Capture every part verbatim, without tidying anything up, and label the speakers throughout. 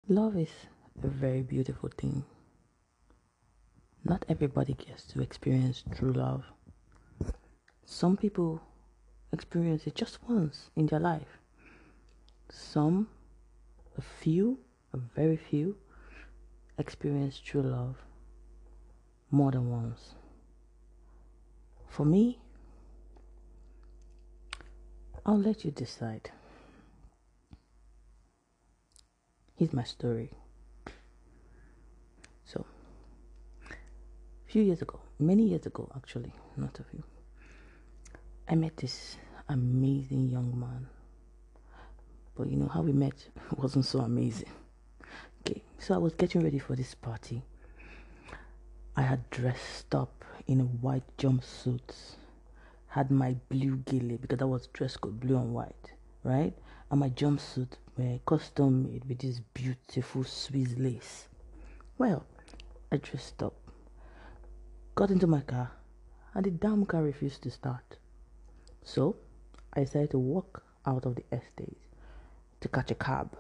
Speaker 1: Love is a very beautiful thing. Not everybody gets to experience true love. Some people experience it just once in their life. Some, a few, a very few, experience true love more than once. For me, I'll let you decide. Here's my story. So, a few years ago, many years ago actually, not a few, I met this amazing young man. But you know how we met wasn't so amazing. Okay, so I was getting ready for this party. I had dressed up in a white jumpsuit, had my blue gilly because that was dress code blue and white, right? And my jumpsuit were custom made with this beautiful Swiss lace. Well, I dressed up, got into my car, and the damn car refused to start. So I decided to walk out of the estate to catch a cab.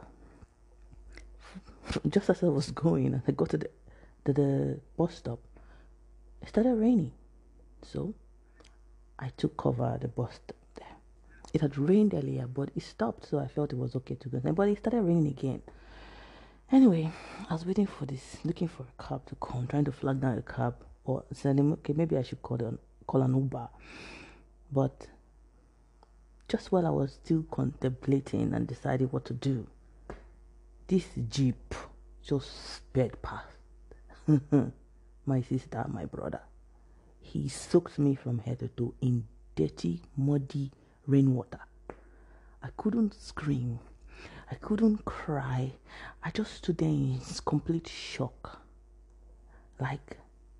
Speaker 1: Just as I was going and I got to the, to the bus stop, it started raining. So I took cover at the bus stop there. It had rained earlier, but it stopped, so I felt it was okay to go. But it started raining again. Anyway, I was waiting for this, looking for a cab to come, trying to flag down a cab or saying, okay, maybe I should call an, call an Uber. But just while I was still contemplating and deciding what to do, this Jeep just sped past. My sister, my brother. He soaked me from head to toe in dirty, muddy rainwater. I couldn't scream. I couldn't cry. I just stood there in complete shock. Like,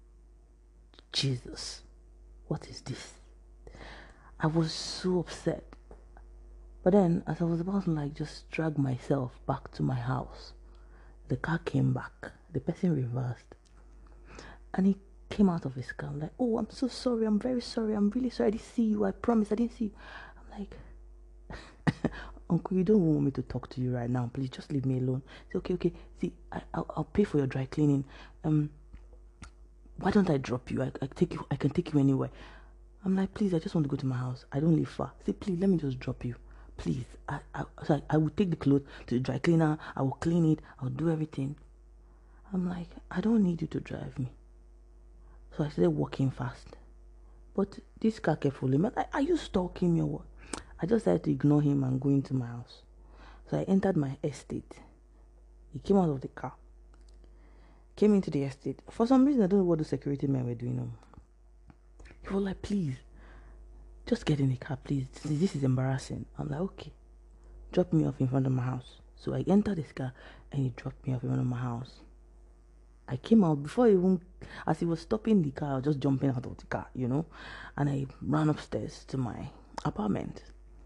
Speaker 1: Jesus, what is this? I was so upset. But then, as I was about to like just drag myself back to my house, the car came back. The person reversed. And he came out of his car. I'm like, oh, I'm so sorry. I'm very sorry. I'm really sorry. I didn't see you. I promise I didn't see you. I'm like, Uncle, you don't want me to talk to you right now. Please just leave me alone. Say, okay, okay. See, I, I'll, I'll pay for your dry cleaning. Um, why don't I drop you? I, I take you. I can take you anywhere. I'm like, please, I just want to go to my house. I don't live far. Say, please, let me just drop you. Please, I, I, so I, I will take the clothes to the dry cleaner. I will clean it. I'll do everything. I'm like, I don't need you to drive me. So I started walking fast. But this car kept following me. Like, are you stalking me or what? I just decided to ignore him and go into my house. So I entered my estate. He came out of the car. Came into the estate. For some reason, I don't know what the security men were doing. No. He was like, please, just get in the car, please. This is embarrassing. I'm like, okay. Drop me off in front of my house. So I entered this car and he dropped me off in front of my house. I came out before even, as he was stopping the car, I was just jumping out of the car, you know. And I ran upstairs to my apartment.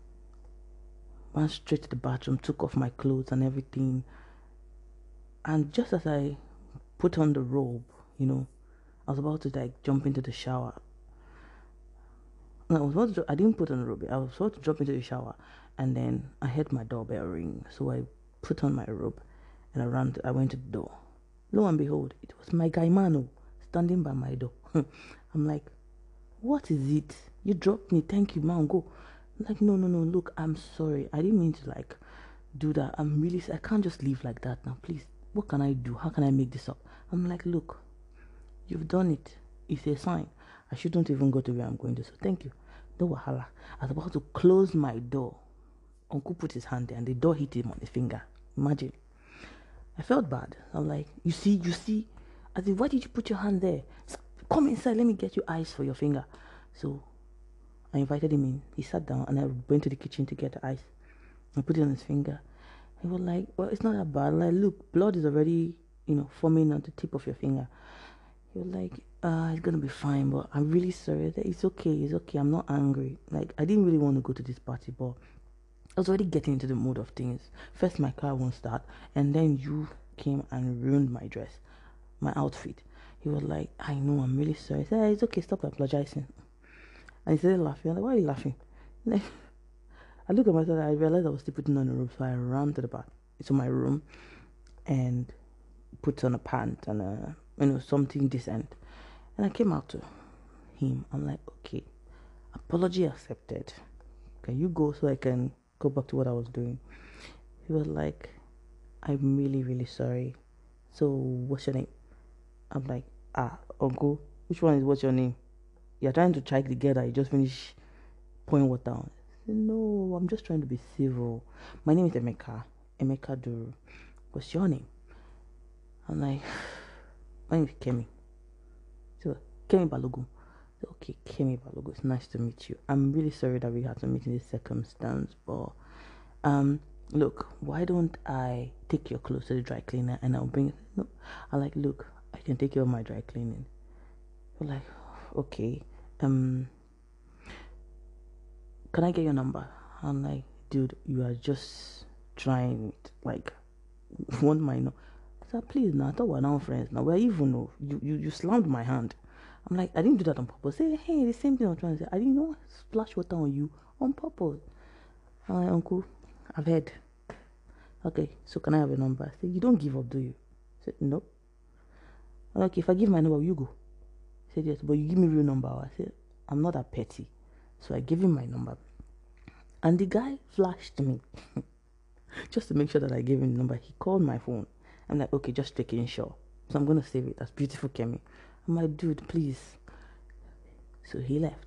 Speaker 1: Ran straight to the bathroom, took off my clothes and everything. And just as I put on the robe, you know, I was about to like jump into the shower. No, I was about to, I didn't put on the robe. I was about to jump into the shower, and then I heard my doorbell ring. So I put on my robe, and I ran. To, I went to the door. Lo and behold, it was my guy Mano standing by my door. I'm like, what is it? You dropped me. Thank you, man. Go. I'm like, no, no, no. Look, I'm sorry. I didn't mean to like do that. I'm really. I can't just leave like that now. Please, what can I do? How can I make this up? I'm like, look, you've done it. It's a sign. I shouldn't even go to where I'm going to. So thank you. No wahala. I was about to close my door. Uncle put his hand there and the door hit him on the finger. Imagine. I felt bad. I'm like, you see, you see. I said, why did you put your hand there? Come inside. Let me get you ice for your finger. So I invited him in. He sat down and I went to the kitchen to get the ice. I put it on his finger. He was like, well, it's not that bad. Like, look, blood is already, you know, forming on the tip of your finger. He was like, uh, it's gonna be fine, but I'm really sorry. Said, it's okay, it's okay. I'm not angry. Like, I didn't really want to go to this party, but I was already getting into the mood of things. First, my car won't start, and then you came and ruined my dress, my outfit. He was like, I know, I'm really sorry. I said, hey, it's okay, stop apologizing. And he started laughing. I'm like, why are you laughing? Like, I looked at myself, I realized I was still putting on a robe, so I ran to the back, to my room. and put on a pant and a, you know, something decent. And I came out to him. I'm like, okay, apology accepted. Can you go so I can go back to what I was doing? He was like, I'm really, really sorry. So what's your name? I'm like, ah, uncle, which one is what's your name? You're trying to check the girl that you just finished pouring water on. I said, no, I'm just trying to be civil. My name is Emeka. Emeka Duru. What's your name? I'm like, my name is Kemi. So, Kemi Balogun. So, okay, Kemi Balogun. It's nice to meet you. I'm really sorry that we had to meet in this circumstance, but um, look, why don't I take your clothes to the dry cleaner and I'll bring it? No, I like, look, I can take care of my dry cleaning. We're like, okay, um, can I get your number? I'm like, dude, you are just trying it. Like, want my number? I said, please, now, I thought we're now friends. Now, we're even, know. You, you, you slammed my hand. I'm like, I didn't do that on purpose. Say, hey, the same thing I'm trying to say. I didn't know splash water on you on purpose. I'm like, uncle, I've heard. Okay, so can I have a number? I said, you don't give up, do you? I said, no. I'm like, if I give my number, you go. He said, yes, but you give me real number. I said, I'm not that petty. So I gave him my number. And the guy flashed me. Just to make sure that I gave him the number. He called my phone. I'm like, okay, just making sure. So I'm going to save it. That's beautiful, Kemi. I'm like, dude, please. So he left.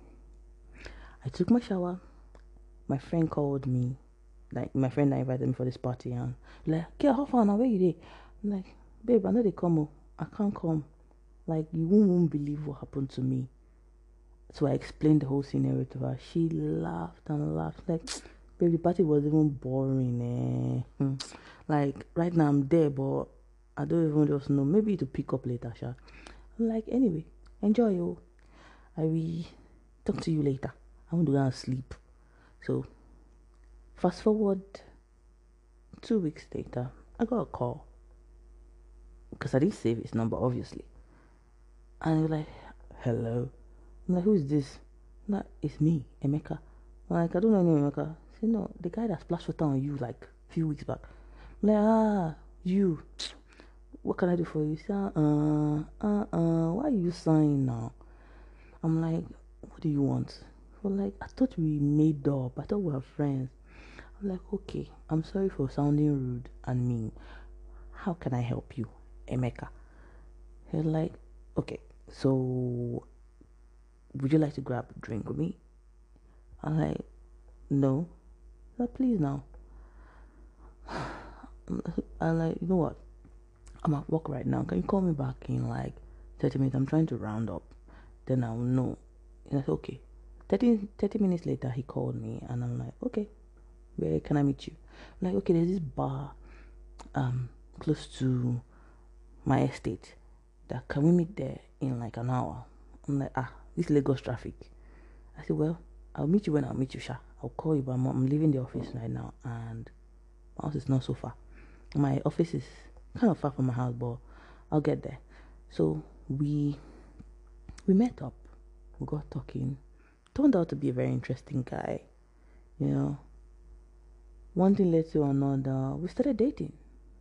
Speaker 1: I took my shower. My friend called me. Like, my friend that invited me for this party. And like, okay, how far now? Where you there? I'm like, babe, I know they come. I can't come. Like, you won't, won't believe what happened to me. So I explained the whole scenario to her. She laughed and laughed. Like, baby, the party was even boring. Eh? Like, right now I'm there, but I don't even just know. Maybe to pick up later, Sha. I'm like, anyway, enjoy you. I will talk to you later. I want to go and sleep. So, fast forward two weeks later, I got a call. Because I didn't save his number, obviously. And he was like, hello. I'm like, who is this? I'm like, it's me, Emeka. I'm like, I don't know any Emeka. I said, no, the guy that splashed water on you like a few weeks back. I'm like, ah, you. What can I do for you? He said, uh, uh, uh, why are you sighing now? I'm like, what do you want? Well, like, I thought we made up. I thought we were friends. I'm like, okay, I'm sorry for sounding rude and mean. How can I help you, Emeka? He's like, okay, so would you like to grab a drink with me? I'm like, no. Like, please now. I'm like, you know what? I'm at work right now. Can you call me back in like thirty minutes? I'm trying to round up. Then I'll know. And I said, okay. thirty, thirty minutes later, he called me. And I'm like, okay, where can I meet you? I'm like, okay, there's this bar um, close to my estate. That can we meet there in like an hour? I'm like, ah, this Lagos traffic. I said, well, I'll meet you when I'll meet you, Sha. I'll call you, but I'm, I'm leaving the office right now. And my house is not so far. My office is kind of far from my house, but I'll get there. So we we met up. We got talking. Turned out to be a very interesting guy. You know, one thing led to another. We started dating.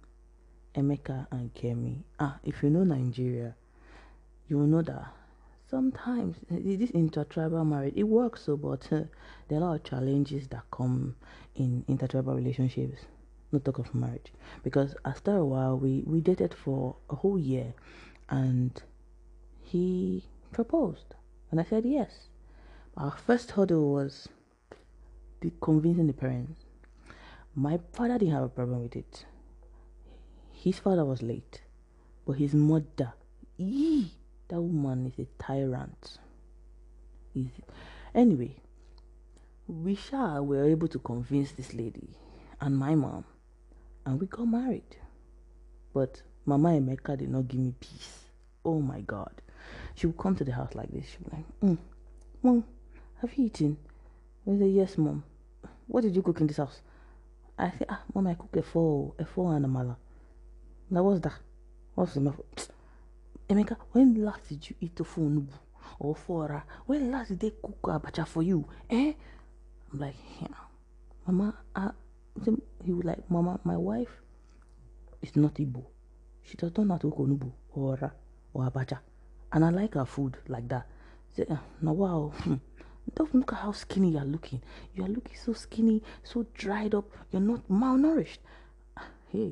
Speaker 1: Emeka and Kemi. Ah, if you know Nigeria, you will know that sometimes this intertribal marriage, it works so, but uh, there are a lot of challenges that come in intertribal relationships. Not talk of marriage, because after a while we we dated for a whole year, and he proposed, and I said yes. Our first hurdle was the convincing the parents. My father didn't have a problem with it. His father was late, but his mother, ee, that woman is a tyrant. Easy. Anyway, we sure were able to convince this lady and my mom, and we got married. But Mama Emeka did not give me peace. Oh my God. She would come to the house like this. She would be like, mm, Mom, have you eaten? I said, yes, Mom. What did you cook in this house? I said, ah, Mom, I cook a four, a four and a mala. Now, what's that? What's the matter? Emeka, when last did you eat tofu nubu or fora? When last did they cook abacha for you? Eh? I'm like, yeah. Mama, uh, he was like, Mama, my wife is not Igbo. She does not know how to cook onubu or ora or abacha. And I like her food like that. Say, uh, now wow, hmm. Don't look at how skinny you are looking. You are looking so skinny, so dried up. You're not malnourished. Hey,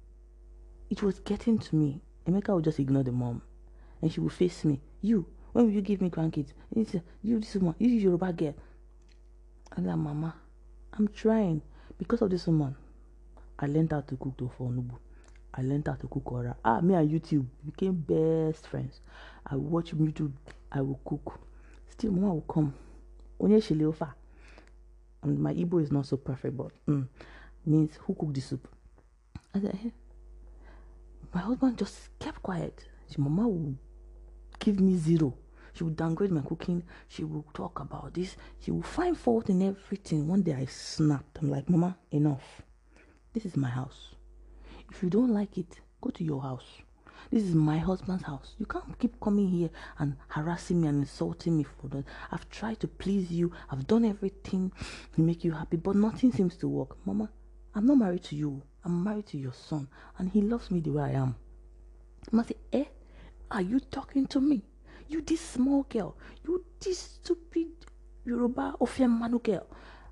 Speaker 1: it was getting to me. Emeka would just ignore the mom, and she would face me. You, when will you give me grandkids? You, this woman, you Yoruba girl. I'm like, Mama, I'm trying. Because of this woman, I learned how to cook tofu onubu. I learned how to cook ora. Ah, me and YouTube became best friends. I watch YouTube. I will cook. Still, Mama will come. Onye shileofa. And my Igbo is not so perfect, but mm, means who cooked the soup? I said, hey. My husband just kept quiet. His Mama would give me zero. She would downgrade my cooking. She would talk about this. She would find fault in everything. One day I snapped. I'm like, Mama, enough. This is my house. If you don't like it, go to your house. This is my husband's house. You can't keep coming here and harassing me and insulting me for that. I've tried to please you. I've done everything to make you happy, but nothing seems to work. Mama, I'm not married to you. I'm married to your son, and he loves me the way I am. Mama say, eh? Are you talking to me? You this small girl. You this stupid Yoruba Ofiamanu girl.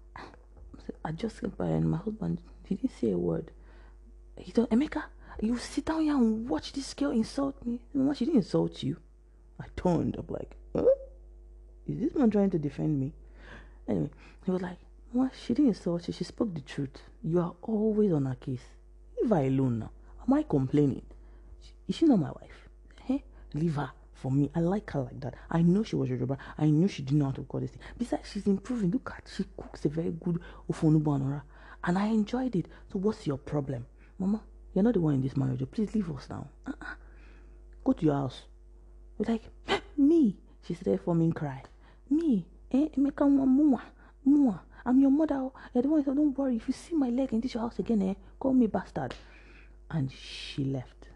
Speaker 1: I just kept by, and my husband, he didn't say a word. He told Emeka, you sit down here and watch this girl insult me. Mama, she didn't insult you. I turned. I'm like, huh? Is this man trying to defend me? Anyway, he was like, Mama, she didn't insult you. She spoke the truth. You are always on her case. Leave her alone now. Am I complaining? Is she not my wife? Hey, leave her for me. I like her like that. I know she was Yoruba. I knew she didn't know how to call this thing. Besides, she's improving. Look at, she cooks a very good ofonubu and ora. And I enjoyed it. So what's your problem? Mama, you're not the one in this marriage. Please leave us now. Uh-uh. Go to your house. We're like, me. She started forming cry. Me. Eh, Emeka mua. Mua. I'm your mother. You're the one who said, don't worry. If you see my leg in this your house again, eh, call me bastard. And she left.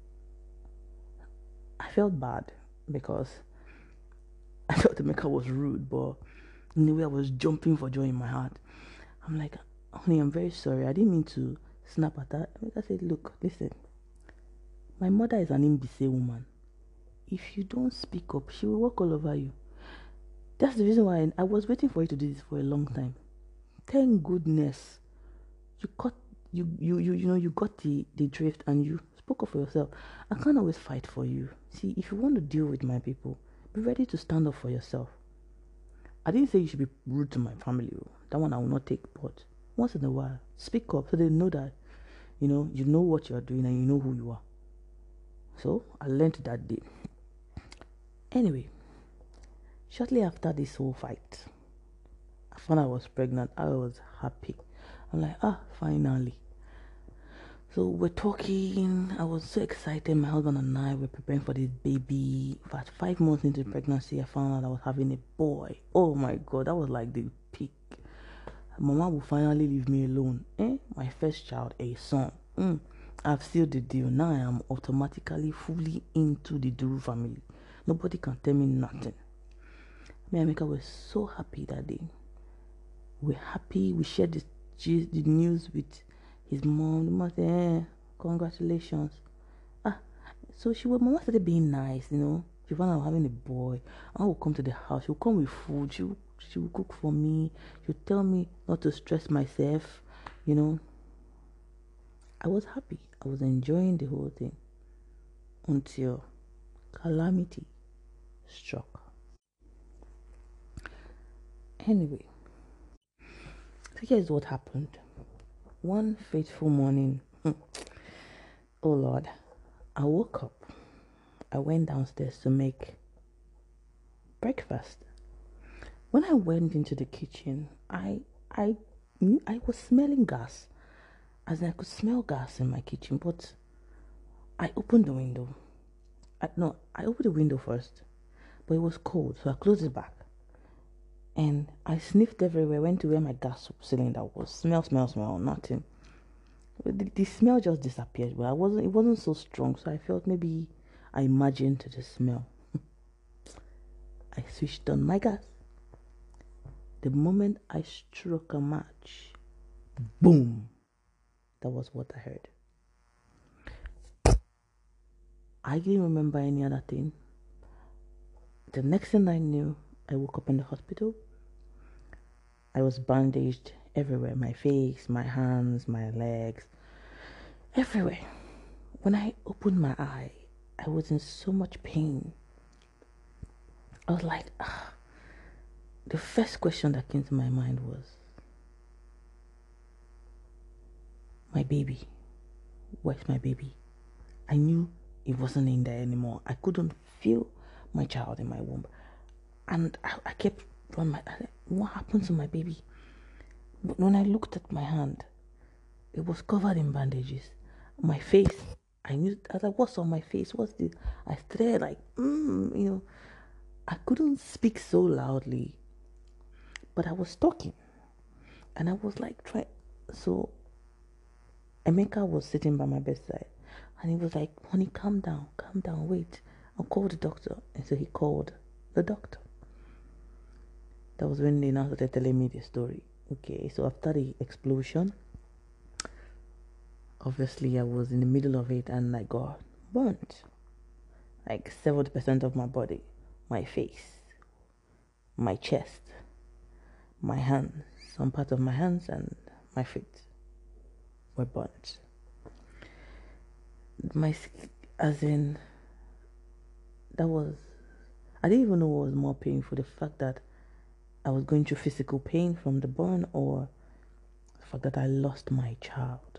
Speaker 1: I felt bad because I thought Emeka was rude, but in a way I was jumping for joy in my heart. I'm like, honey, I'm very sorry. I didn't mean to snap at her. Emeka said, look, listen. My mother is an imbecile woman. If you don't speak up, she will walk all over you. That's the reason why I was waiting for you to do this for a long time. Thank goodness you got you you you you know you got the the drift and you spoke up for yourself. I can't always fight for you. See, if you want to deal with my people, be ready to stand up for yourself. I didn't say you should be rude to my family. That one I will not take, but once in a while, speak up so they know that you know you know what you are doing and you know who you are. So I learned that day. Anyway, shortly after this whole fight, I found I was pregnant. I was happy. I'm like, ah, finally. So we're talking. I was so excited. My husband and I were preparing for this baby. In fact, five months into pregnancy, I found out I was having a boy. Oh my God, that was like the peak. Mama will finally leave me alone. Eh? My first child, a son. Mm. I've sealed the deal. Now I am automatically fully into the Duru family. Nobody can tell me nothing. Me and Emeka were so happy that day. We're happy. We shared the, the news with his mom. The mom said, eh, congratulations. Ah, so she was, Mama started being nice, you know. She found out having a boy. I would come to the house. She would come with food. She would, she would cook for me. She would tell me not to stress myself, you know. I was happy. I was enjoying the whole thing until calamity struck. Anyway, so here's what happened. One fateful morning, oh Lord, I woke up. I went downstairs to make breakfast. When I went into the kitchen, I I I was smelling gas. As in I could smell gas in my kitchen, but I opened the window. I, no, I opened the window first, but it was cold, so I closed it back. And I sniffed everywhere, went to where my gas cylinder was. Smell, smell, smell, nothing. The, the smell just disappeared, but I wasn't. It wasn't so strong, so I felt maybe I imagined the smell. I switched on my gas. The moment I struck a match, boom! That was what I heard. I didn't remember any other thing. The next thing I knew, I woke up in the hospital. I was bandaged everywhere, my face, my hands, my legs, everywhere. When I opened my eye, I was in so much pain. I was like, ah. The first question that came to my mind was, my baby, where's my baby? I knew it wasn't in there anymore. I couldn't feel my child in my womb. And I, I kept on my, what happened to my baby? But when I looked at my hand, it was covered in bandages. My face, I knew, I was like, what's on my face? What's this? I stared like, mm, you know, I couldn't speak so loudly, but I was talking. And I was like, try. So Emeka was sitting by my bedside. And he was like, honey, calm down, calm down, wait. I'll call the doctor. And so he called the doctor. That was when they now started telling me the story. Okay, so after the explosion, obviously I was in the middle of it and I got burnt. Like seventy percent of my body, my face, my chest, my hands, some part of my hands and my feet were burnt. My, as in, that was, I didn't even know what was more painful, the fact that I was going through physical pain from the burn or the fact that I lost my child.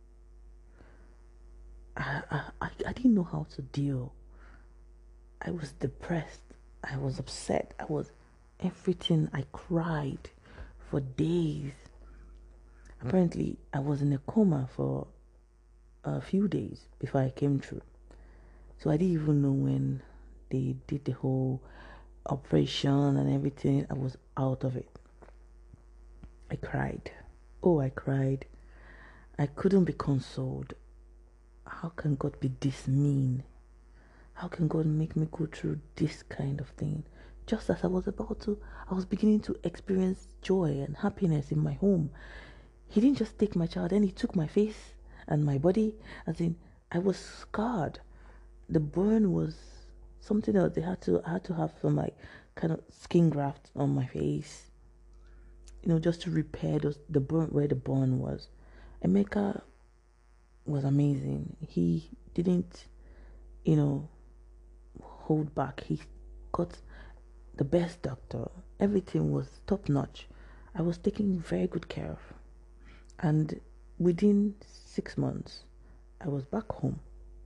Speaker 1: I, I, I didn't know how to deal. I was depressed. I was upset. I was everything. I cried for days. Apparently, I was in a coma for a few days before I came through. So I didn't even know when they did the whole operation and everything. I was out of it. I cried. Oh, I cried. I couldn't be consoled. How can God be this mean? How can God make me go through this kind of thing? Just as I was about to, I was beginning to experience joy and happiness in my home. He didn't just take my child, then he took my face and my body. As in, I was scarred. The burn was something else. They had to, I had to have some like kind of skin graft on my face, you know, just to repair those, the burn where the burn was. Emeka was amazing. He didn't, you know, hold back. He got the best doctor. Everything was top notch. I was taken very good care of. And within six months, I was back home.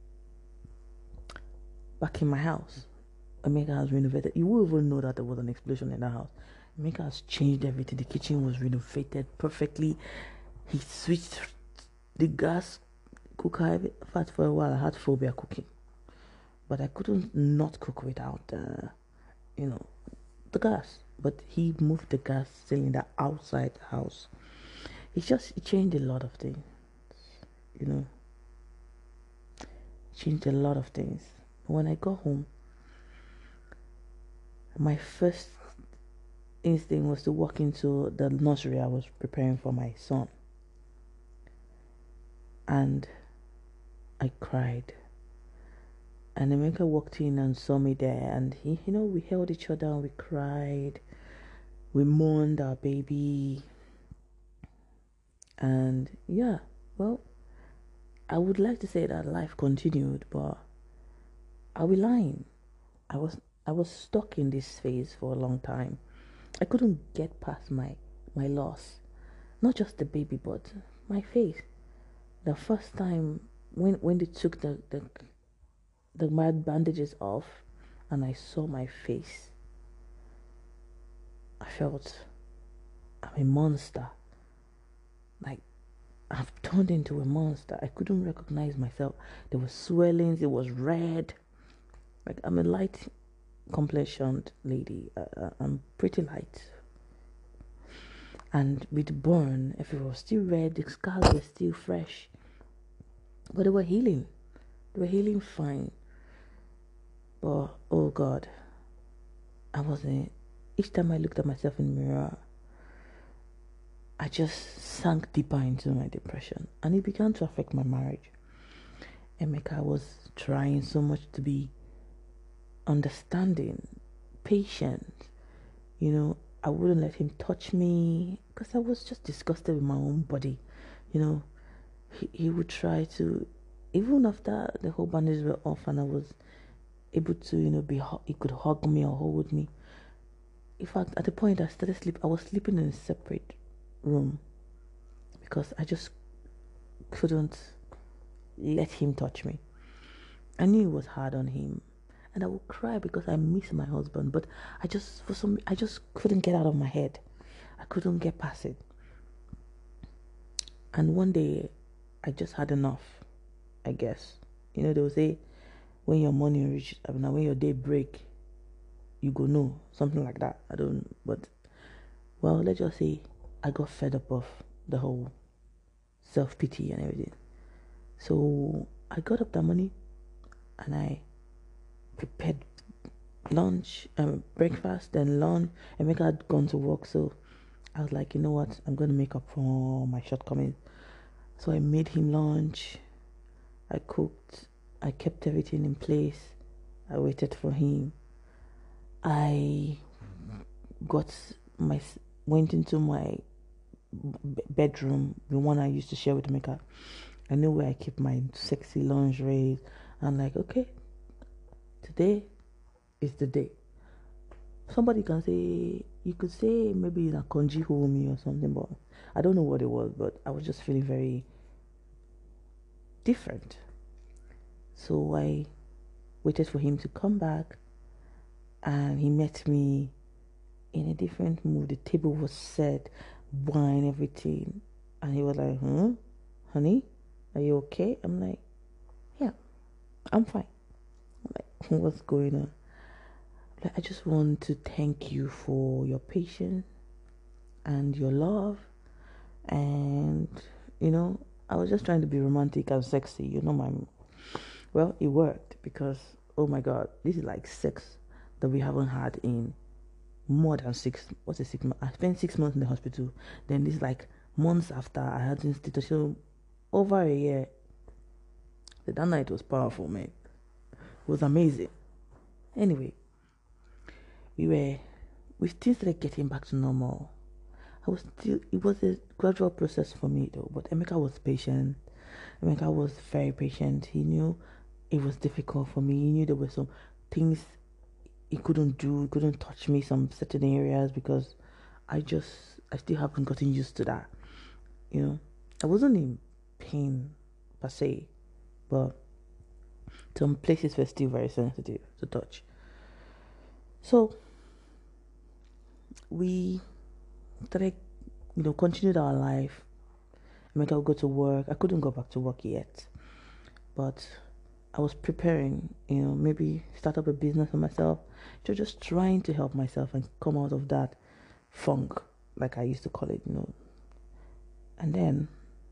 Speaker 1: Back in my house. Emeka has renovated. You won't even know that there was an explosion in the house. Emeka has changed everything. The kitchen was renovated perfectly. He switched the gas cooker. In fact, for a while, I had phobia cooking. But I couldn't not cook without, uh, you know, the gas. But he moved the gas cylinder outside the house. He just he changed a lot of things, you know. Changed a lot of things. When I got home, my first instinct was to walk into the nursery I was preparing for my son. And I cried. And Emeka walked in and saw me there, and he, you know, we held each other and we cried. We mourned our baby. And yeah, well, I would like to say that life continued, but I'll be lying. I was I was stuck in this phase for a long time. I couldn't get past my my loss. Not just the baby, but my face. The first time when when they took the the the mad bandages off and I saw my face, I felt I'm a monster. Like, I've turned into a monster. I couldn't recognize myself. There were swellings. It was red. Like, I'm a light complexioned lady. Uh, I'm pretty light. And with burn, everything was still red. The scars were still fresh. But they were healing. They were healing fine. But, oh God, I wasn't. Each time I looked at myself in the mirror, I just sank deeper into my depression, and it began to affect my marriage. Emeka was trying so much to be understanding, patient. You know, I wouldn't let him touch me because I was just disgusted with my own body. You know, he, he would try to, even after the whole bandages were off and I was able to, you know, be, he could hug me or hold me. In fact, at the point I started sleep, I was sleeping in a separate room because I just couldn't let him touch me. I knew it was hard on him, and I would cry because I miss my husband, but I just, for some, I just couldn't get out of my head. I couldn't get past it. And one day, I just had enough, I guess. You know, they will say, when your money reach, I mean, when your day break, you go know, something like that. I don't, but, well, let's just say I got fed up of the whole self-pity and everything. So I got up that money and I prepared lunch, um, breakfast, then lunch. Emeka had gone to work, so I was like, you know what, I'm going to make up for my shortcomings. So I made him lunch, I cooked, I kept everything in place, I waited for him. I got my, went into my bedroom, the one I used to share with Emeka. I knew where I keep my sexy lingerie. I'm like, okay, today is the day. Somebody can say, you could say maybe in a Konji me or something, but I don't know what it was, but I was just feeling very different. So I waited for him to come back, and he met me in a different mood. The table was set, wine, everything, and he was like, hmm, honey, are you okay? I'm like, yeah, I'm fine. I'm like, what's going on? Like, I just want to thank you for your patience and your love. And, you know, I was just trying to be romantic and sexy. You know, my, well, it worked because, oh my God, this is like sex that we haven't had in more than six, what's it, six months? I spent six months in the hospital. Then this like months after I had institution, over a year. That night was powerful, man. It was amazing. Anyway, we were, we still started getting back to normal. I was still, it was a gradual process for me though, but Emeka was patient. Emeka was very patient. He knew it was difficult for me. He knew there were some things he couldn't do, he couldn't touch me some certain areas because I just, I still haven't gotten used to that. You know, I wasn't in pain per se, but some places were still very sensitive to touch. So we started, you know, continued our life. Emeka would go to work. I couldn't go back to work yet, but I was preparing, you know, maybe start up a business for myself. So just trying to help myself and come out of that funk, like I used to call it, you know. And then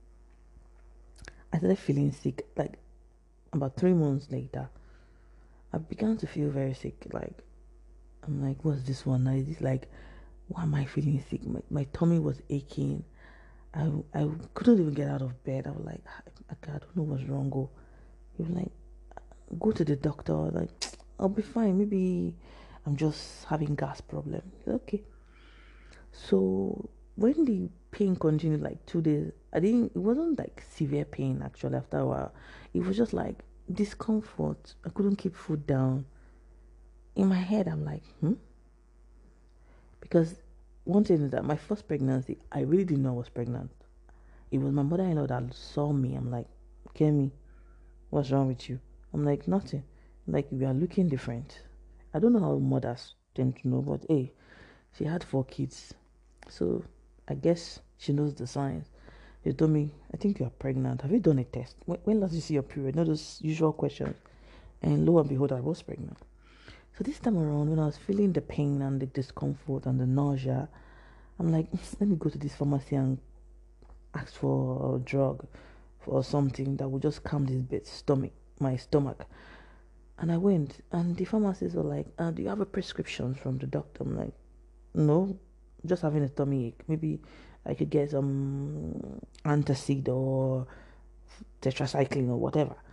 Speaker 1: I started feeling sick, like about three months later. I began to feel very sick. Like, I'm like, what's this one? Now, is this like, why am I feeling sick? My, my tummy was aching. I, I couldn't even get out of bed. I was like, I, I don't know what's wrong. Go. He was like, go to the doctor. I was like, I'll be fine. Maybe I'm just having gas problem. Okay. So when the pain continued like two days, I didn't, it wasn't like severe pain actually after a while. It was just like discomfort. I couldn't keep food down. In my head, I'm like, hmm? Because one thing is that my first pregnancy, I really didn't know I was pregnant. It was my mother-in-law that saw me. I'm like, Kemi, what's wrong with you? I'm like, nothing. Like, we are looking different. I don't know how mothers tend to know, but hey, she had four kids. So I guess she knows the signs. She told me, I think you are pregnant. Have you done a test? When, when last did you see your period? You know those usual questions. And lo and behold, I was pregnant. So this time around, when I was feeling the pain and the discomfort and the nausea, I'm like, let me go to this pharmacy and ask for a drug or something that would just calm this bit stomach, my stomach. And I went, and the pharmacist was like, uh, do you have a prescription from the doctor? I'm like, no, just having a tummy ache. Maybe I could get some antacid or tetracycline or whatever. He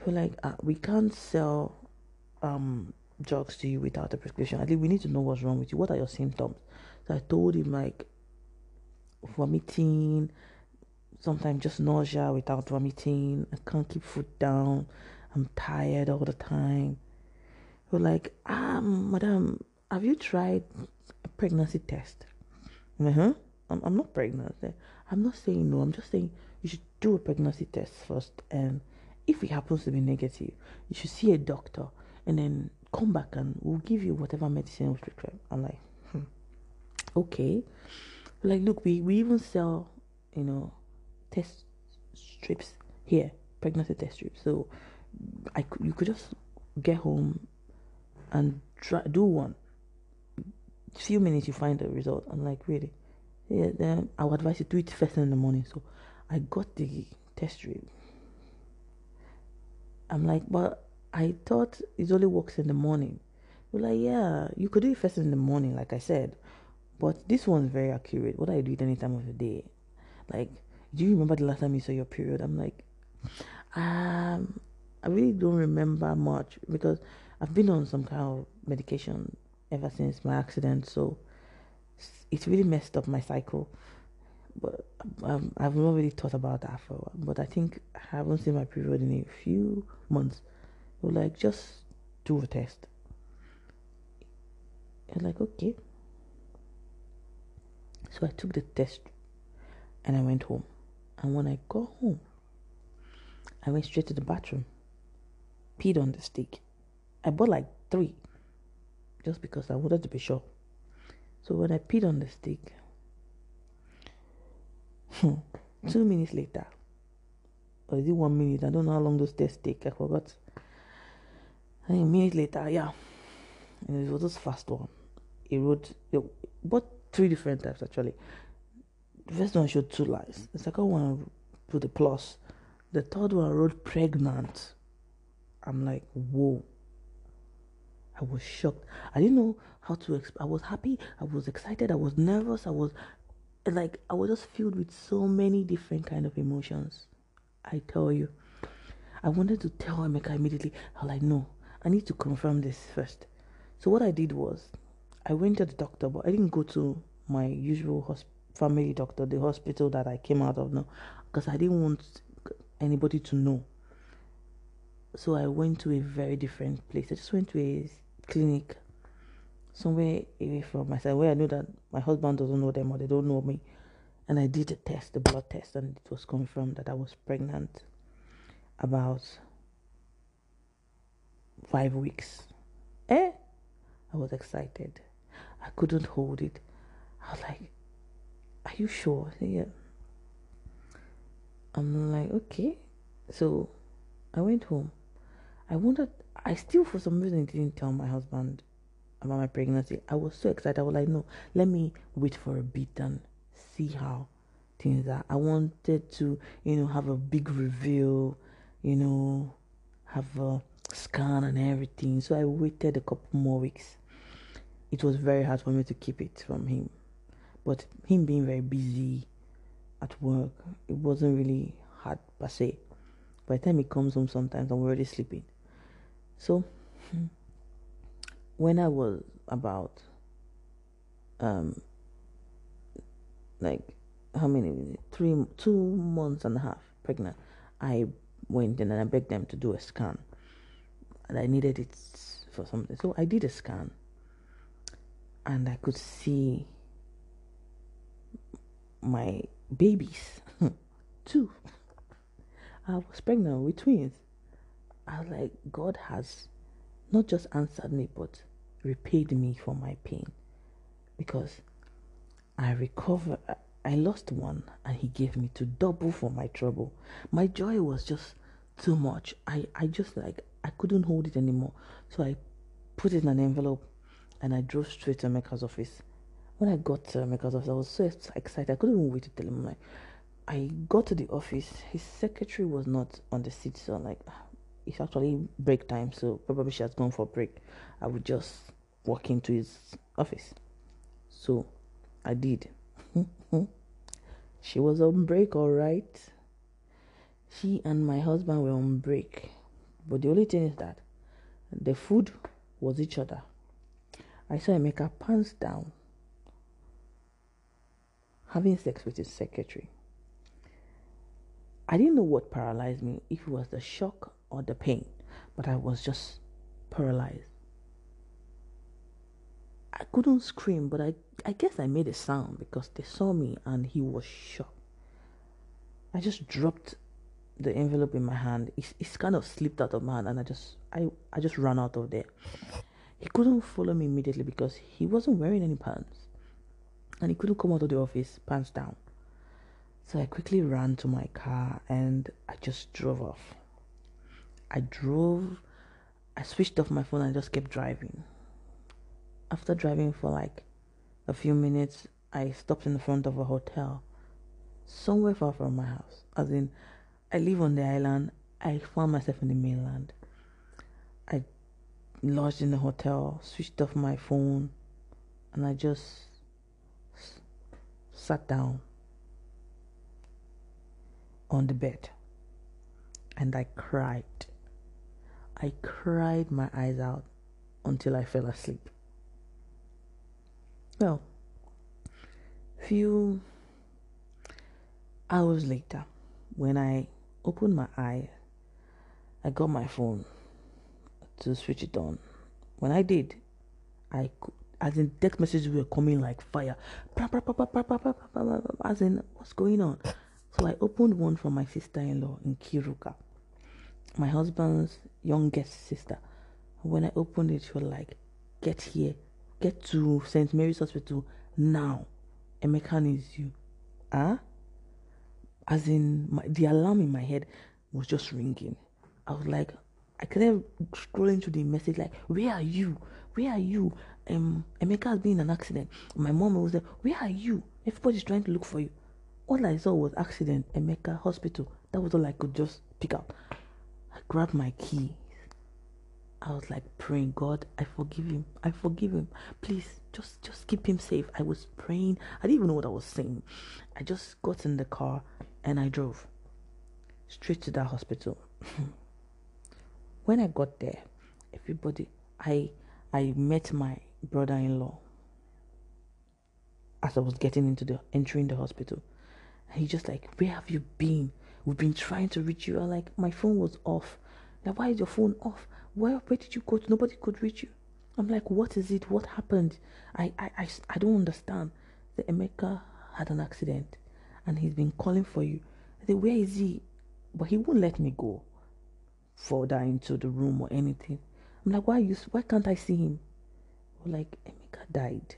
Speaker 1: They were like, uh, we can't sell um drugs to you without a prescription. At least we need to know what's wrong with you. What are your symptoms? So I told him like vomiting, sometimes just nausea without vomiting. I can't keep food down. I'm tired all the time. They were like, um, madam, have you tried a pregnancy test? I'm like, huh? I'm, I'm not pregnant. I'm not saying no. I'm just saying you should do a pregnancy test first. And if it happens to be negative, you should see a doctor and then come back and we'll give you whatever medicine was required. I'm like, hmm, okay. Like, look, we, we even sell, you know, test strips here, pregnancy test strips. So I could, you could just get home and try do one. Few minutes, you find the result. I'm like, really? Yeah, then I would advise you to do it first thing in the morning. So I got the test strip. I'm like, but I thought it only works in the morning. We're like, yeah, you could do it first thing in the morning, like I said. But this one's very accurate. What I do it any time of the day. Like, do you remember the last time you saw your period? I'm like, um, I really don't remember much because I've been on some kind of medication ever since my accident. So it's really messed up my cycle. But um, I've not really thought about that for a while. But I think I haven't seen my period in a few months. They were like, just do a test. I was like, okay. So I took the test and I went home. And when I got home, I went straight to the bathroom, peed on the stick. I bought like three just because I wanted to be sure. So when I peed on the stick, two minutes later, or is it one minute? I don't know how long those tests take. I forgot. I think a minute later, yeah. And it was just fast one. It wrote, it bought three different types actually. The first one showed two lines. The second one put a plus. The third one wrote pregnant. I'm like, whoa. I was shocked. I didn't know how to exp- I was happy. I was excited. I was nervous. I was like, I was just filled with so many different kind of emotions. I tell you. I wanted to tell Emeka immediately. I was like, no, I need to confirm this first. So what I did was, I went to the doctor, but I didn't go to my usual hosp- family doctor, the hospital that I came out of, no, because I didn't want anybody to know. So I went to a very different place. I just went to a clinic somewhere away from myself, where I know that my husband doesn't know them or they don't know me. And I did a test, the blood test, and it was confirmed that I was pregnant about five weeks. Eh? I was excited. I couldn't hold it. I was like, are you sure? Yeah. I'm like, okay. So I went home. I wanted, I still, for some reason, didn't tell my husband about my pregnancy. I was so excited. I was like, no, let me wait for a bit and see how things are. I wanted to, you know, have a big reveal, you know, have a scan and everything. So I waited a couple more weeks. It was very hard for me to keep it from him. But him being very busy at work, it wasn't really hard per se. By the time he comes home sometimes, I'm already sleeping. So when I was about um like how many three two months and a half pregnant, I went in and I begged them to do a scan. And I needed it for something. So I did a scan and I could see my babies. Two. I was pregnant with twins. I was like, God has not just answered me, but repaid me for my pain. Because I recovered, I lost one, and He gave me to double for my trouble. My joy was just too much. I, I just like, I couldn't hold it anymore. So I put it in an envelope, and I drove straight to Emeka's office. When I got to Emeka's office, I was so excited. I couldn't even wait to tell him. Like, I got to the office. His secretary was not on the seat, so I'm like, it's actually break time, so probably she has gone for break. I would just walk into his office. So I did. She was on break, all right. She and my husband were on break. But the only thing is that the food was each other. I saw Emeka pants down, having sex with his secretary. I didn't know what paralyzed me, if it was the shock or the pain, but I was just paralyzed. I couldn't scream, but I, I guess I made a sound because they saw me and he was shocked. I just dropped the envelope in my hand. It's, it's kind of slipped out of my hand and I just I, I just ran out of there. He couldn't follow me immediately because he wasn't wearing any pants. And he couldn't come out of the office, pants down. So I quickly ran to my car and I just drove off. I drove, I switched off my phone and I just kept driving. After driving for like a few minutes, I stopped in the front of a hotel somewhere far from my house. As in, I live on the island. I found myself in the mainland. I lodged in the hotel, switched off my phone, and I just s- sat down on the bed and I cried. I cried my eyes out until I fell asleep. Well, few hours later, when I opened my eye, I got my phone to switch it on. When I did, I could, as in text messages were coming like fire. As in, what's going on? So I opened one from my sister-in-law in Kiruka, my husband's youngest sister. When I opened it, she was like, "Get here, get to Saint Mary's Hospital now. Emeka needs you." Huh? As in, my, the alarm in my head was just ringing. I was like, I kept scrolling through the message like, "Where are you? Where are you? Um, Emeka has been in an accident." My mom was like, "Where are you? Everybody's trying to look for you." All I saw was accident, Emeka, hospital. That was all I could just pick up. I grabbed my keys. I was like praying, "God, I forgive him. I forgive him. Please, just, just keep him safe." I was praying. I didn't even know what I was saying. I just got in the car and I drove straight to that hospital. When I got there, everybody, I, I met my brother-in-law as I was getting into the, entering the hospital. And he just like, "Where have you been? We've been trying to reach you." I'm like, "My phone was off." Like, "Why is your phone off? Where, where did you go to? Nobody could reach you." I'm like, "What is it? What happened? I, I, I, I don't understand." The Emeka had an accident and he's been calling for you. I said, "Where is he?" But he won't let me go further into the room or anything. I'm like, "Why you? Why can't I see him?" We're like, "Emeka died."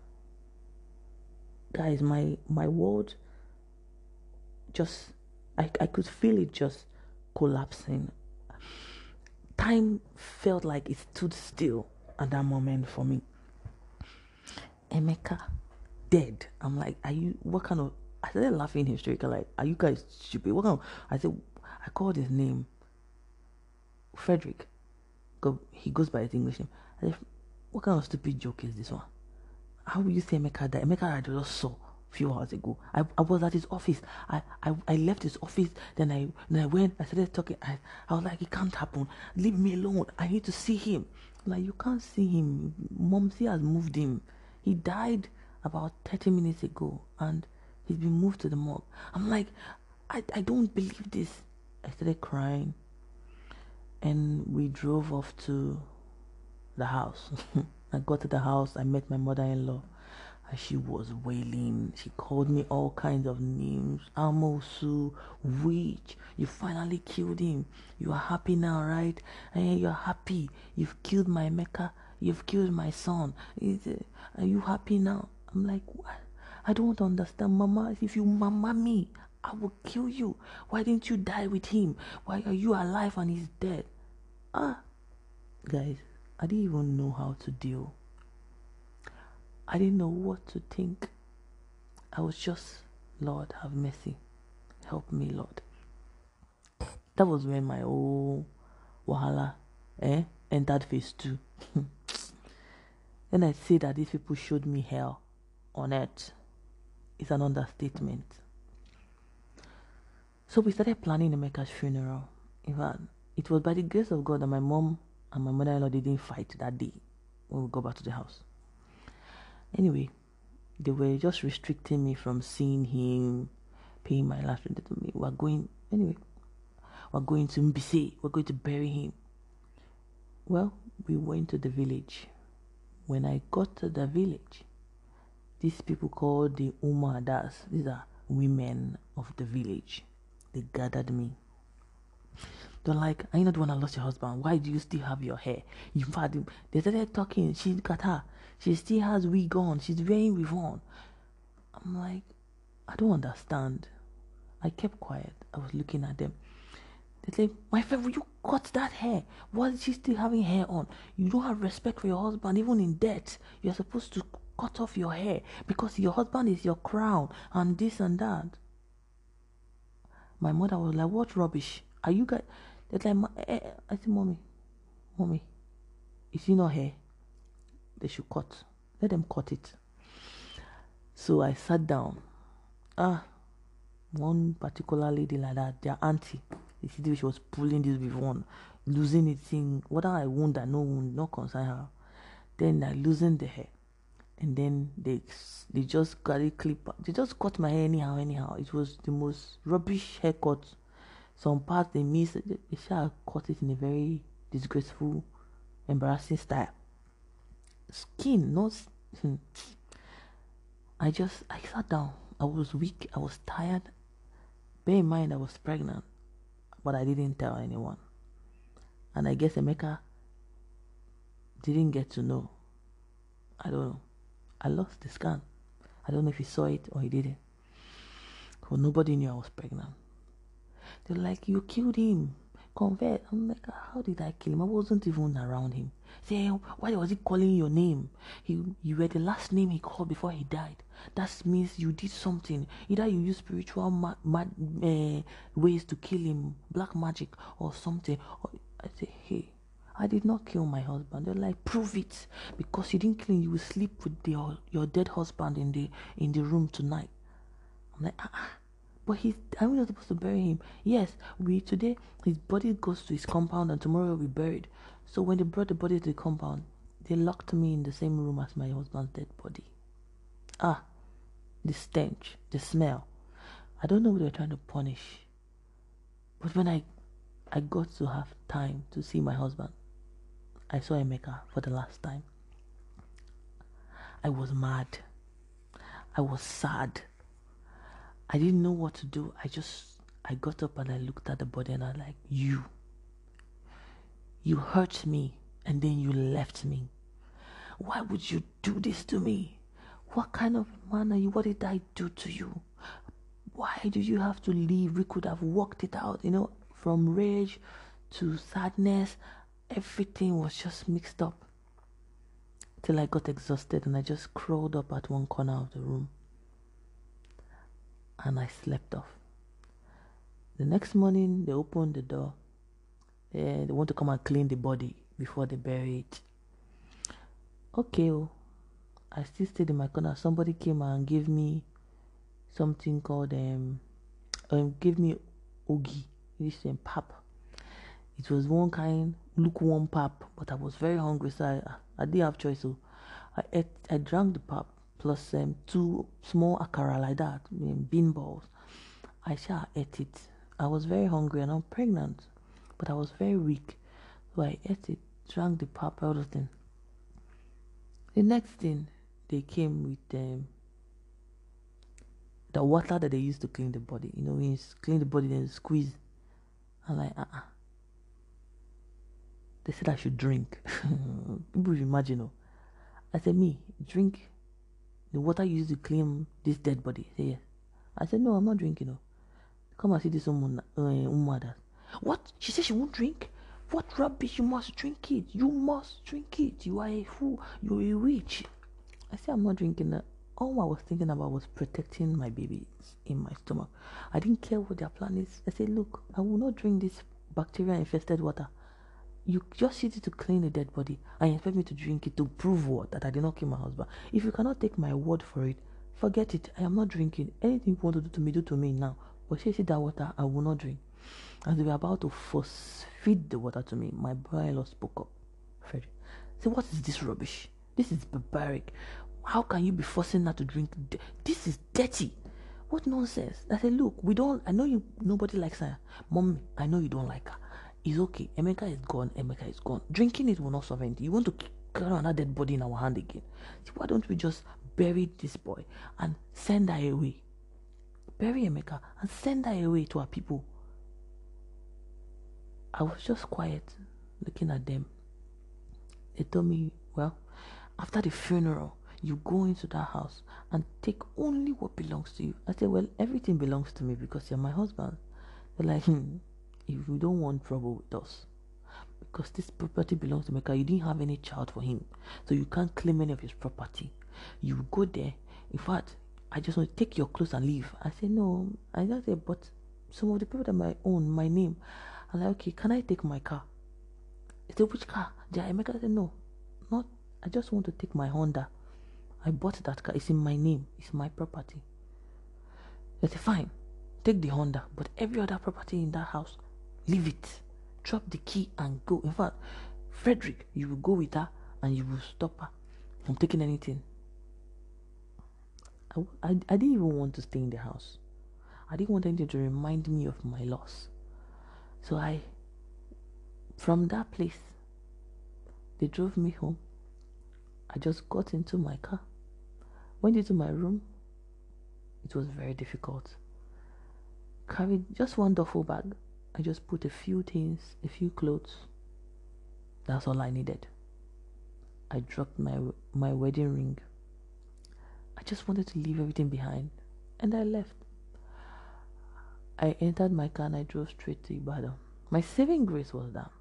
Speaker 1: Guys, my my world just, I, I could feel it just collapsing. Time felt like it stood still at that moment for me. Emeka dead. I'm like, "Are you, what kind of," I started laughing hysterical, like, "Are you guys stupid? What kind of," I said, I called his name Frederick, because he goes by his English name. I said, "What kind of stupid joke is this one? How will you say Emeka died? Emeka I just saw a few hours ago. I, I was at his office. I, I I left his office. Then I then I went. I started talking. I, I was like, it can't happen. Leave me alone. I need to see him." Like, "You can't see him. Momsy has moved him. He died about thirty minutes ago, and he's been moved to the morgue." I'm like, I I don't believe this. I started crying, and we drove off to the house. I got to the house. I met my mother-in-law. And she was wailing. She called me all kinds of names. Amosu, witch, you finally killed him. You are happy now, right? And you're happy. You've killed my Emeka. You've killed my son. Is it, are you happy now? I'm like, "What? I don't understand, Mama. If you mama me, I will kill you. Why didn't you die with him? Why are you alive and he's dead?" Ah, guys, I didn't even know how to deal. I didn't know what to think. I was just, "Lord, have mercy. Help me, Lord." That was when my old wahala eh, entered phase two. Then I say that these people showed me hell on earth. It's an understatement. So we started planning Emeka's funeral. In fact, it was by the grace of God that my mom and my mother-in-law didn't fight that day when we got back to the house. Anyway, they were just restricting me from seeing him, paying my last rent to me. We're going, anyway, we're going to Mbise. We're going to bury him. Well, we went to the village. When I got to the village, these people called the Umadas, these are women of the village. They gathered me. They're like, are you not the one that lost your husband? Why do you still have your hair? In fact, they started talking. She got her. She still has wig on. She's wearing wig on. I'm like, I don't understand. I kept quiet. I was looking at them. They said, my friend, will you cut that hair? Why is she still having hair on? You don't have respect for your husband. Even in death, you're supposed to cut off your hair because your husband is your crown and this and that. My mother was like, what rubbish? Are you guys? They're like, eh, eh. I said, mommy, mommy, is it not hair? They should cut. Let them cut it. So I sat down. Ah, one particular lady like that, their auntie, you see, she was pulling this with one, losing it, saying, whether I wound or no wound, not concern her. Then I loosened the hair. And then they they just got it clip. They just cut my hair anyhow, anyhow. It was the most rubbish haircut. Some parts they missed. They, they shall cut it in a very disgraceful, embarrassing style. Skin, not. Hmm. I just, I sat down. I was weak. I was tired. Bear in mind, I was pregnant, but I didn't tell anyone. And I guess Emeka didn't get to know. I don't know. I lost the scan. I don't know if he saw it or he didn't. But nobody knew I was pregnant. They're like, you killed him. Convert. I'm like, how did I kill him? I wasn't even around him. Say, why was he calling your name? He, you were the last name he called before he died. That means you did something. Either you used spiritual ma- ma- uh, ways to kill him, black magic or something. Or, I say, hey, I did not kill my husband. They're like, prove it. Because you didn't kill him, you will sleep with the, your dead husband in the in the room tonight. I'm like, ah, ah. But he's, I'm not supposed to bury him. Yes, we today, his body goes to his compound and tomorrow we buried. So when they brought the body to the compound, they locked me in the same room as my husband's dead body. Ah, the stench, the smell. I don't know what they're trying to punish. But when I, I got to have time to see my husband, I saw Emeka for the last time. I was mad. I was sad. I didn't know what to do. I just, I got up and I looked at the body and I was like, you, you hurt me and then you left me. Why would you do this to me? What kind of man are you? What did I do to you? Why do you have to leave? We could have worked it out, you know, from rage to sadness. Everything was just mixed up. Till I got exhausted and I just crawled up at one corner of the room. And I slept off. The next morning, they opened the door. They, they want to come and clean the body before they bury it. Okay, oh, I still stayed in my corner. Somebody came and gave me something called, um, um gave me ogi, this um, pap. It was one kind, lukewarm pap, but I was very hungry, so I, I didn't have choice. So I ate, I drank the pap. Plus um, two small akara like that, um, bean balls. I shall ate it. I was very hungry and I'm pregnant, but I was very weak. So I ate it, drank the pap, everything. The next thing, they came with um, the water that they used to clean the body. You know, when you clean the body, then you squeeze. I'm like, uh-uh. They said I should drink. People imagine, oh. I said, me, drink the water you use to clean this dead body. Say yes. I said, no, I'm not drinking. No. Come and see this woman. Uh, woman. What? She said she won't drink? What rubbish? You must drink it. You must drink it. You are a fool. You're a witch. I said, I'm not drinking that. All I was thinking about was protecting my babies in my stomach. I didn't care what their plan is. I said, look, I will not drink this bacteria-infested water. You just use it to clean a dead body and you expect me to drink it to prove what? That I did not kill my husband. If you cannot take my word for it, forget it. I am not drinking. Anything you want to do to me, do to me now. But she said that water, I will not drink. And they were about to force feed the water to me, my brother-in-law spoke up. Frederick said, what is this rubbish? This is barbaric. How can you be forcing her to drink? This is dirty. What nonsense. I said, look, we don't, I know you, nobody likes her. Mom, I know you don't like her. It's okay. Emeka is gone. Emeka is gone. Drinking it will not solve anything. You want to carry another dead body in our hand again. So why don't we just bury this boy and send her away? Bury Emeka and send her away to our people. I was just quiet, looking at them. They told me, well, after the funeral, you go into that house and take only what belongs to you. I said, well, everything belongs to me because you're my husband. They're like, hmm, if you don't want trouble with us, because this property belongs to Emeka, you didn't have any child for him, so you can't claim any of his property. You go there. In fact, I just want to take your clothes and leave. I said, no. I just said, but some of the people that I own, my name. I'm like, okay, can I take my car? I said, which car? Emeka said, no, not. I just want to take my Honda. I bought that car. It's in my name. It's my property. I said, fine. Take the Honda. But every other property in that house, leave it. Drop the key and go. In fact, Frederick, you will go with her and you will stop her from taking anything. I, I, I didn't even want to stay in the house. I didn't want anything to remind me of my loss. So I, from that place, they drove me home. I just got into my car, went into my room. It was very difficult. Carried just one duffel bag. I just put a few things, a few clothes. That's all I needed. I dropped my my wedding ring. I just wanted to leave everything behind, and I left. I entered my car and I drove straight to Ibadan. My saving grace was that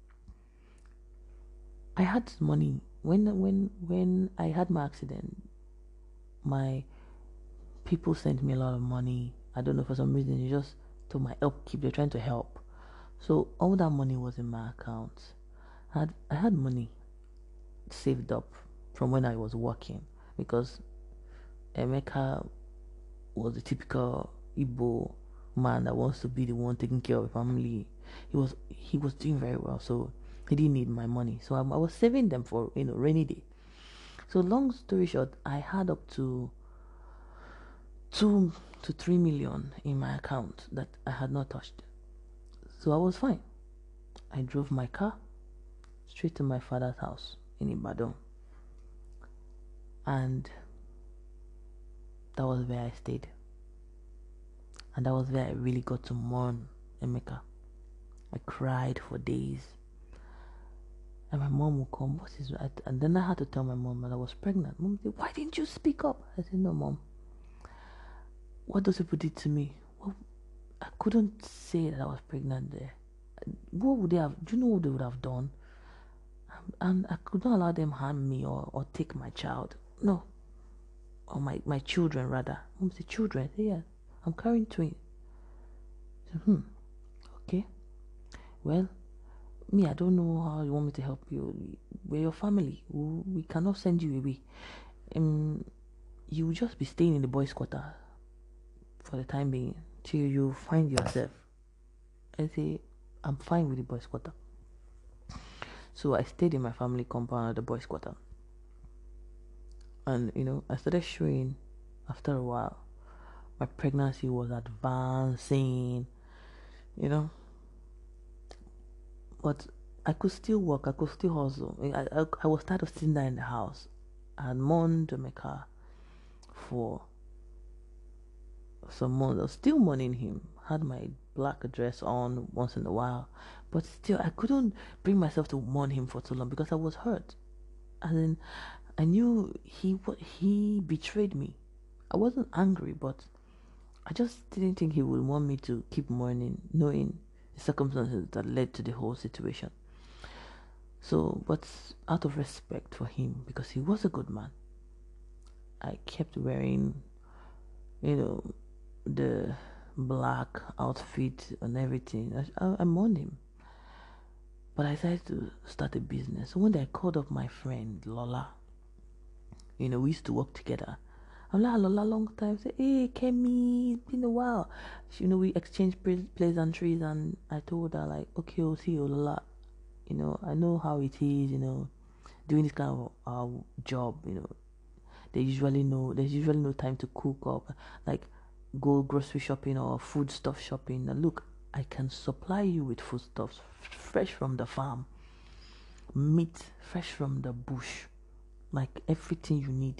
Speaker 1: I had money. When when when I had my accident, my people sent me a lot of money. I don't know, for some reason, it's just to my upkeep. They're trying to help. So all that money was in my account. I had, I had money saved up from when I was working, because Emeka was a typical Igbo man that wants to be the one taking care of the family. He was he was doing very well, so he didn't need my money. So I, I was saving them for, you know, rainy day. So long story short, I had up to two to three million in my account that I had not touched. So I was fine. I drove my car straight to my father's house in Ibadan, and that was where I stayed. And that was where I really got to mourn Emeka. I cried for days. And my mom would come, what is that? And then I had to tell my mom that I was pregnant. Mom said, why didn't you speak up? I said, no, Mom. What those people did to me, well, I couldn't say that I was pregnant there. What would they have, do you know what they would have done? And I could not allow them harm me or, or take my child. No. Or my, my children, rather. Mom said, children? I said, yeah. I'm carrying twins. I said, hmm. Okay. Well, me, I don't know how you want me to help you. We're your family. We, we cannot send you away. Um, you will just be staying in the boys' quarter for the time being till you find yourself. I say, I'm fine with the boys' quarter. So I stayed in my family compound at the boys' quarter. And, you know, I started showing after a while. My pregnancy was advancing, you know. But I could still work. I could still hustle. I, I, I was tired of sitting there in the house. I had mourned Emeka for some months. I was still mourning him. Had my black dress on once in a while. But still, I couldn't bring myself to mourn him for too long because I was hurt. And then I knew he he betrayed me. I wasn't angry, but I just didn't think he would want me to keep mourning, knowing the circumstances that led to the whole situation. So, but out of respect for him, because he was a good man, I kept wearing, you know, the black outfit and everything. I, I mourned him. But I decided to start a business. So one day I called up my friend Lola. You know, we used to work together. I'm like, a long time. Say, hey, Kemi, it's been a while. She, you know, we exchanged pleasantries, and I told her like, okay, I'll see you, Lola. You know, I know how it is. You know, doing this kind of uh, job. You know, they usually know. There's usually no time to cook up, like go grocery shopping or food stuff shopping. And look, I can supply you with foodstuffs fresh from the farm, meat fresh from the bush, like everything you need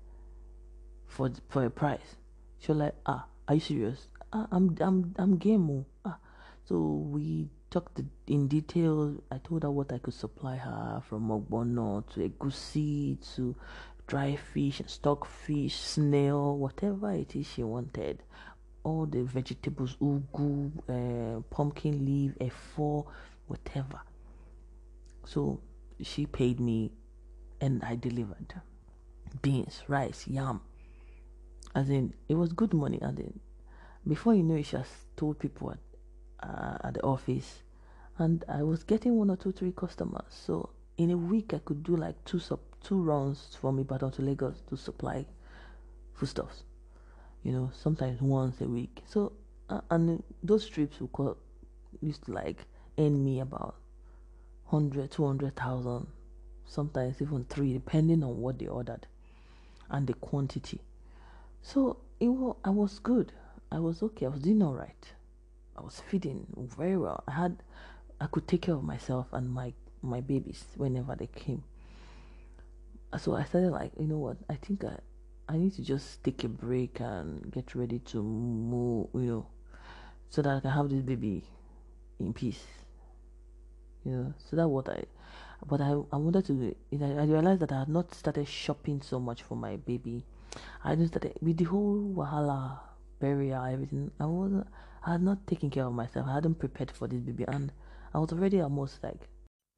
Speaker 1: for for a price. She was like, ah, are you serious? Ah, I'm I'm I'm game. Oh. Ah, so we talked in detail. I told her what I could supply her, from ogbono to egusi to dry fish, stock fish, snail, whatever it is she wanted. All the vegetables, ugu, uh, pumpkin leaf, efo, whatever. So she paid me, and I delivered beans, rice, yam. As in, it was good money. And then, before you know it, she has told people at, uh, at the office, and I was getting one or two, three customers. So in a week, I could do like two sub two runs from Ibadan to Lagos to supply foodstuffs. You know, sometimes once a week. So uh, and those trips would call, used to like earn me about hundred, two hundred thousand, sometimes even three, depending on what they ordered and the quantity. So it was, I was good. I was okay. I was doing all right. I was feeding very well. I had, I could take care of myself and my my babies whenever they came. So I started like, you know what? I think I, I need to just take a break and get ready to move. You know, so that I can have this baby in peace. You know, so that's what I. But I, I wanted to. You know, I realized that I had not started shopping so much for my baby. I just started with the whole wahala, burial, everything. I wasn't. I had not taken care of myself. I hadn't prepared for this baby, and I was already almost like.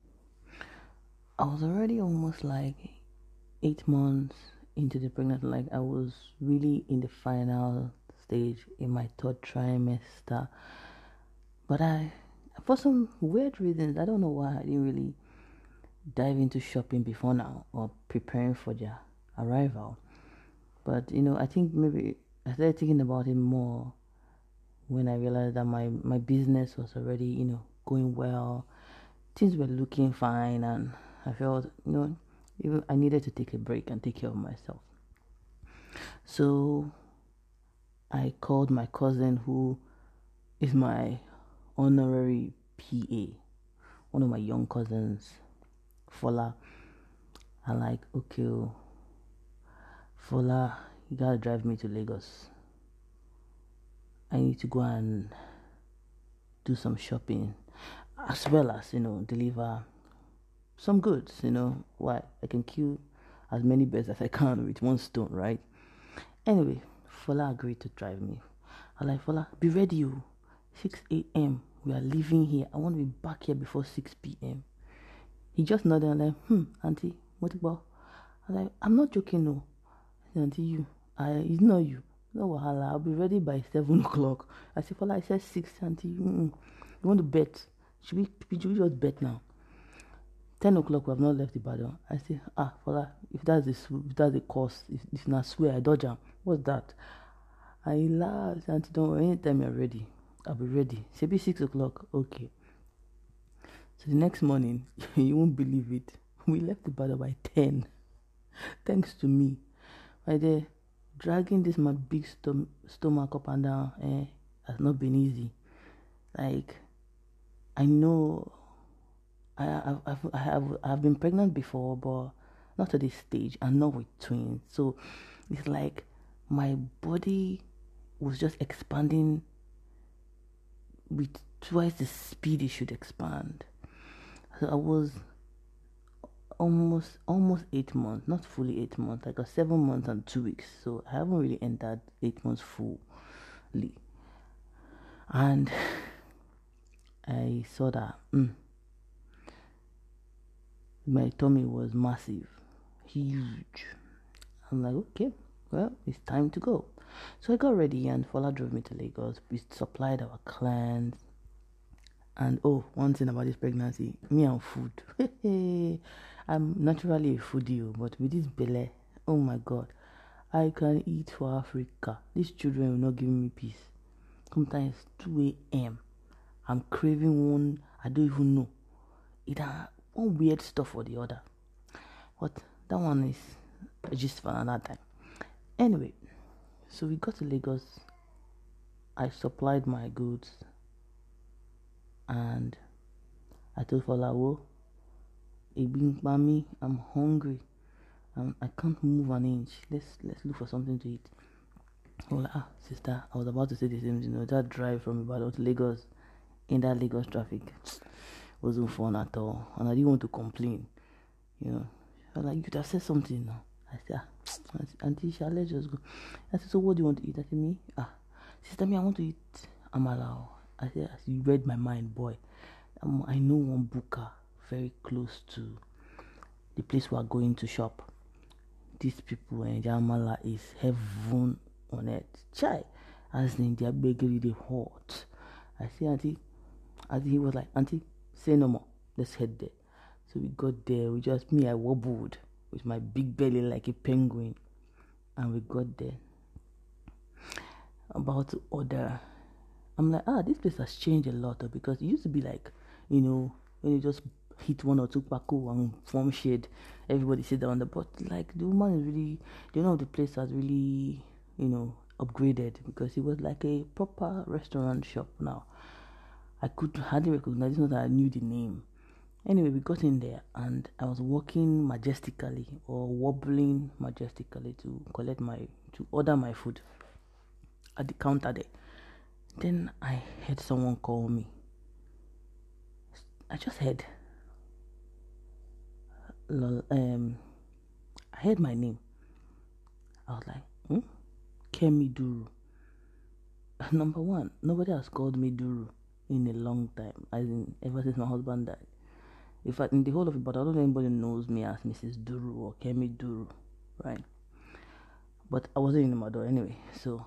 Speaker 1: I was already almost like eight months into the pregnancy. Like I was really in the final stage in my third trimester. But I, for some weird reasons, I don't know why I didn't really dive into shopping before now or preparing for their arrival. But you know, I think maybe I started thinking about it more when I realized that my, my business was already, you know, going well. Things were looking fine, and I felt, you know, even I needed to take a break and take care of myself. So I called my cousin, who is my honorary P A, one of my young cousins, Fola. I like, okay, Fola, you gotta drive me to Lagos. I need to go and do some shopping, as well as, you know, deliver some goods, you know, why I can kill as many birds as I can with one stone, right? Anyway, Fola agreed to drive me. I like, Fola, be ready, you. six a.m. We are leaving here. I want to be back here before six p.m. He just nodded and like, hmm, auntie, what about? I like, I'm not joking, no. Auntie, you, I, it's not you. No wahala, I'll be ready by seven o'clock. I said, Fola, I said six, auntie. Mm-mm. You want to bet? Should we, should we just bet now? ten o'clock, we have not left Ibadan. I say, ah, Fola, if that's the if that's the cost, if, if not swear, I dodge am. What's that? I laughed, auntie, don't worry, anytime you're ready, I'll be ready. Say be six o'clock, okay. So the next morning, you won't believe it, we left Ibadan by ten. Thanks to me. Right there, dragging this my big stom- stomach up and down, eh, has not been easy. Like, I know I have, I've, I have, I've been pregnant before, but not to this stage, and not with twins. So it's like my body was just expanding with twice the speed it should expand. So I was almost almost eight months, not fully eight months, like a seven months and two weeks. So I haven't really entered eight months fully, and I saw that mm, my tummy was massive, huge. I'm like, okay, well, it's time to go. So I got ready, and Fola drove me to Lagos. We supplied our clients. And oh, one thing about this pregnancy, me and food. I'm naturally a foodie, but with this belly, oh my God, I can eat for Africa. These children will not give me peace. Sometimes two a m I'm craving one, I don't even know. Either one weird stuff or the other. But that one is just for another time. Anyway, so we got to Lagos. I supplied my goods and I told Falawo, Ebing Bami, I'm hungry. Um, I can't move an inch. Let's let's look for something to eat. Oh, like, ah, sister, I was about to say the same thing. You know, that drive from Ibadan to Lagos in that Lagos traffic wasn't fun at all. And I didn't want to complain. You know, I was like, you could have said something now. I said, ah, Auntie, shall let's just go. I said, so what do you want to eat? I said, me? Ah, sister, me, I want to eat amala. I said, you read my mind, boy. Um, I know one booker very close to the place we are going to shop. These people and eh, amala is heaven on earth. Chai, as in their bakery, they hot. I say, Auntie, Auntie, he was like, Auntie, say no more. Let's head there. So we got there. We just, me, I wobbled with my big belly like a penguin. And we got there. About to order. I'm like, ah, this place has changed a lot though, because it used to be like, you know, when you just hit one or two paco and form shade, everybody sit down on the but like the woman is really, the owner of the place has really, you know, upgraded, because it was like a proper restaurant shop now. I could hardly recognize it, not that I knew the name. Anyway, we got in there and I was walking majestically or wobbling majestically to collect my, to order my food at the counter there. Then I heard someone call me. I just heard, um, I heard my name. I was like, hmm? Kemi Duru. Number one, nobody has called me Duru in a long time, as in ever since my husband died. In fact, in the whole of it, but I don't know anybody knows me as Missus Duru or Kemi Duru, right? But I wasn't in the mother anyway, so.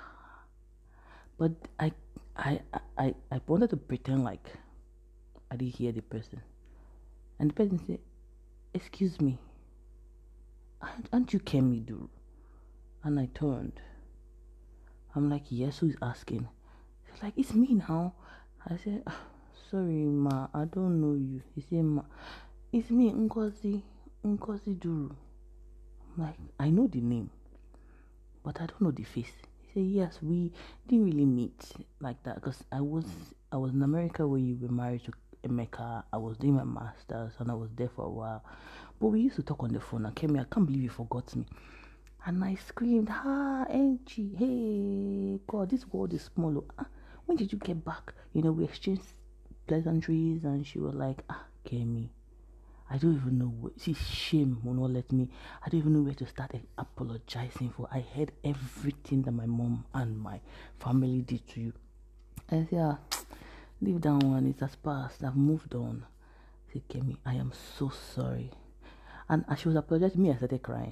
Speaker 1: But I, I, I, I wanted to pretend like I didn't hear the person, and the person said, "Excuse me, aren't, aren't you Kemi Duru?" And I turned. I'm like, "Yes, who's asking?" She's like, "It's me now." I said, "Sorry, ma, I don't know you." He said, "Ma, it's me, Ngozi, Ngozi Duru." I'm like, I know the name, but I don't know the face. He said, "Yes, we didn't really meet like that, because I was I was in America when you were married to Emeka. I was doing my master's and I was there for a while, but we used to talk on the phone. And Kemi, I can't believe you forgot me." And I screamed, "Ah, Angie, hey, God, this world is small. Ah, when did you get back?" You know, we exchanged pleasantries, and she was like, "Ah, Kemi, I don't even know what, see, shame will not let me, I don't even know where to start apologizing for. I heard everything that my mom and my family did to you." I said, "Ah, leave that one, it has passed, I've moved on." I said, "Kemi, I am so sorry." And as she was apologizing to me, I started crying.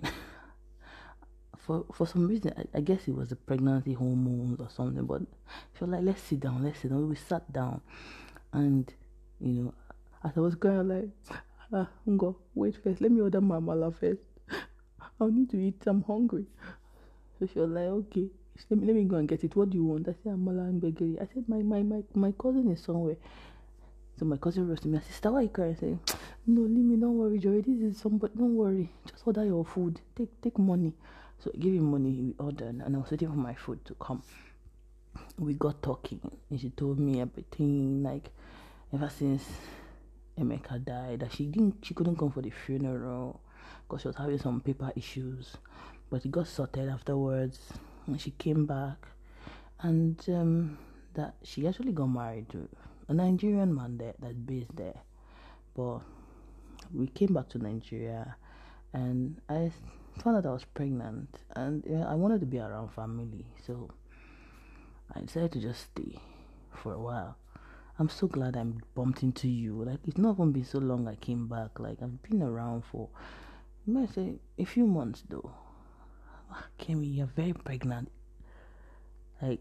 Speaker 1: For for some reason, I, I guess it was the pregnancy hormones or something, but she was like, "Let's sit down, let's sit down." We sat down, and, you know, as I was crying, I'm like, "Ah, Ngo, wait first, let me order my mala first. I'll need to eat, I'm hungry." So she was like, "Okay, let me, let me go and get it. What do you want?" I said, "Amala and bageri." I said, my, my, my, my cousin is somewhere. So my cousin rose to me, "Sister, why are you crying?" I said, "No, leave me, don't worry, Joy. This is somebody, don't worry. Just order your food. Take take money." So I gave him money, we ordered, and I was waiting for my food to come. We got talking, and she told me everything, like, ever since Emeka died, that she didn't, she couldn't come for the funeral because she was having some paper issues, but it got sorted afterwards, and she came back, and um, that she actually got married to a Nigerian man there that's based there. But we came back to Nigeria, and I found out I was pregnant, and uh, I wanted to be around family, so I decided to just stay for a while. I'm so glad I bumped into you. Like, it's not even been so long I came back. Like, I've been around for, you might say, a few months though. Kemi, you're very pregnant. Like,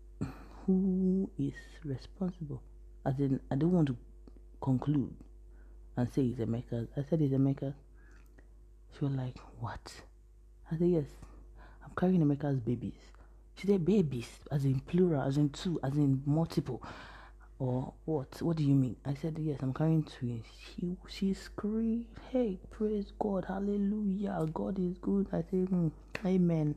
Speaker 1: who is responsible? As in, I don't want to conclude and say it's Emeka. I said it's Emeka. She was like, "What?" I said, "Yes, I'm carrying Emeka's babies. She said babies, as in plural, as in two, as in multiple. Or what? What do you mean? I said, yes, I'm carrying twins. She, she screamed, hey, praise God, hallelujah, God is good. I said, mm, amen.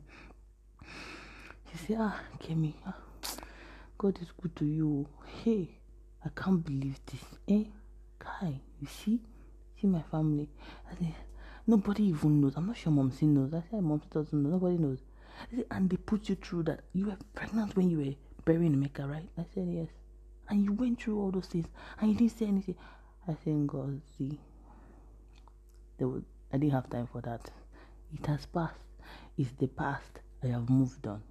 Speaker 1: She said, ah, Kemi, ah, God is good to you. Hey, I can't believe this. Eh? Kai, you see? See my family. I said, nobody even knows. I'm not sure Mom knows. I said, Mom doesn't know. Nobody knows. I said, and they put you through that. You were pregnant when you were burying Emeka, right? I said, yes. And you went through all those things and you didn't say anything. I said, God, see, there was, I didn't have time for that. It has passed. It's the past. I have moved on.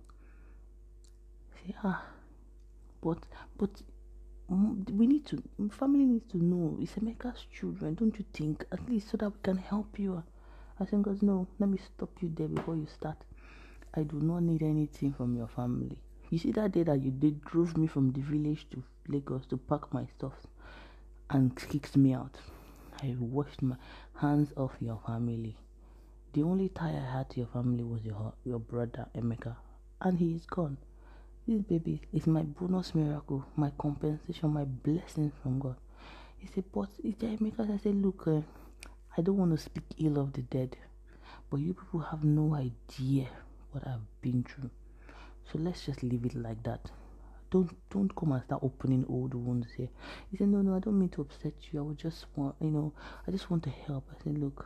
Speaker 1: Say, ah, but, but we need to, family needs to know. It's Emeka's children, don't you think? At least so that we can help you. I said, God, no, let me stop you there before you start. I do not need anything from your family. You see that day that you did drove me from the village to Lagos to pack my stuff and kicked me out. I washed my hands off your family. The only tie I had to your family was your your brother Emeka, and he is gone. This baby is my bonus miracle, my compensation, my blessing from God. He said, but is there Emeka? I said, look, uh, I don't want to speak ill of the dead, but you people have no idea what I've been through. So let's just leave it like that. Don't don't come and start opening old wounds here. He said, no, no, I don't mean to upset you. I would just want, you know, I just want to help. I said, look,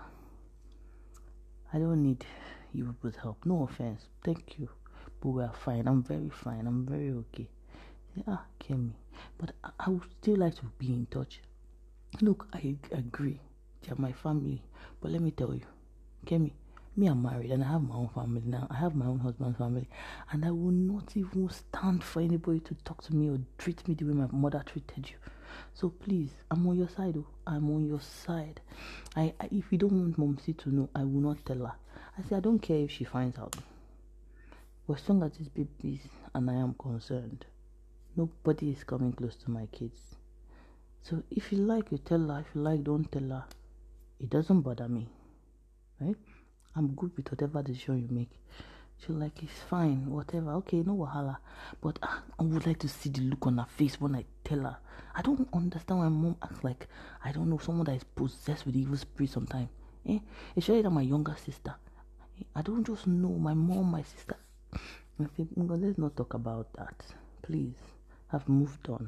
Speaker 1: I don't need you people's help. No offense. Thank you. But we are fine. I'm very fine. I'm very okay. He said, ah, Kemi. But I, I would still like to be in touch. Look, I agree. They're my family. But let me tell you, Kemi, me, I'm married and I have my own family now. I have my own husband's family. And I will not even stand for anybody to talk to me or treat me the way my mother treated you. So please, I'm on your side. Oh. I'm on your side. I, I If you don't want Momsi to know, I will not tell her. I say, I don't care if she finds out. But as long as this baby is and I am concerned, nobody is coming close to my kids. So if you like, you tell her. If you like, don't tell her. It doesn't bother me. Right? I'm good with whatever decision you make. She's like, it's fine, whatever. Okay, no wahala. But uh, I would like to see the look on her face when I tell her. I don't understand why mom acts like, I don't know, someone that is possessed with evil spirit sometimes. Eh? Especially that my younger sister. I don't just know my mom, my sister. I think, let's not talk about that. Please. I've moved on.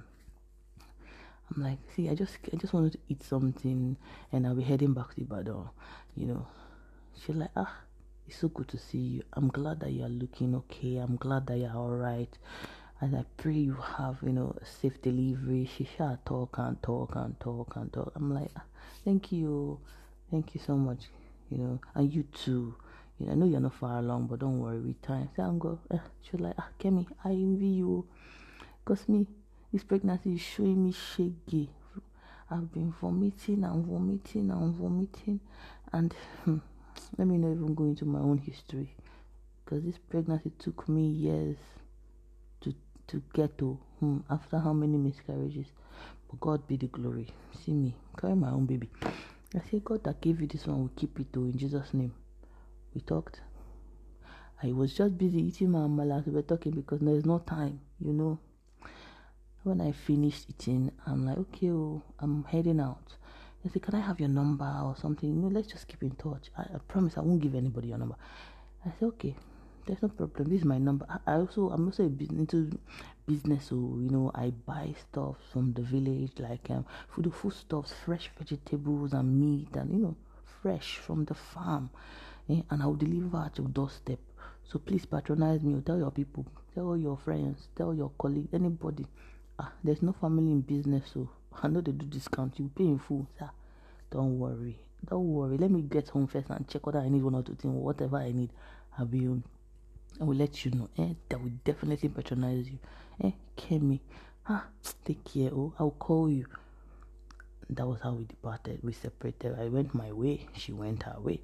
Speaker 1: I'm like, see, I just I just wanted to eat something and I'll be heading back to Ibadan, you know. She's like, ah, it's so good to see you. I'm glad that you're looking okay. I'm glad that you're alright. And I pray you have, you know, a safe delivery. She shall talk and talk and talk and talk. I'm like, ah, thank you. Thank you so much. You know, and you too. You know, I know you're not far along, but don't worry with time. So I'm go. Uh, she's like, ah, Kemi, I envy you. Because me, this pregnancy is showing me shaggy. I've been vomiting and vomiting and vomiting. And hmm, let me not even go into my own history. Because this pregnancy took me years to to get to. Hmm, after how many miscarriages? But God be the glory. See me, carry my own baby. I say, God that gave you this one will keep it though, in Jesus' name. We talked. I was just busy eating my amala. We were talking because there's no time, you know. When I finished eating, I'm like, okay, oh, I'm heading out. I said, can I have your number or something? You know, let's just keep in touch. I, I promise I won't give anybody your number. I said, okay, there's no problem. This is my number. I, I also, I'm also a business, into business, so, you know, I buy stuff from the village, like um, food, food stuffs, fresh vegetables and meat, and, you know, fresh from the farm. Eh? And I'll deliver at your doorstep. So please patronize me. Tell your people, tell your friends, tell your colleagues, anybody. Ah, there's no family in business, so I know they do discount. You pay in full, sir. Don't worry, don't worry. Let me get home first and check whether I need one or two things, whatever I need. I'll be home. I will let you know. Eh, that will definitely patronize you. Eh, Kemi, ah, take care. Oh, I'll call you. That was how we departed. We separated. I went my way. She went her way.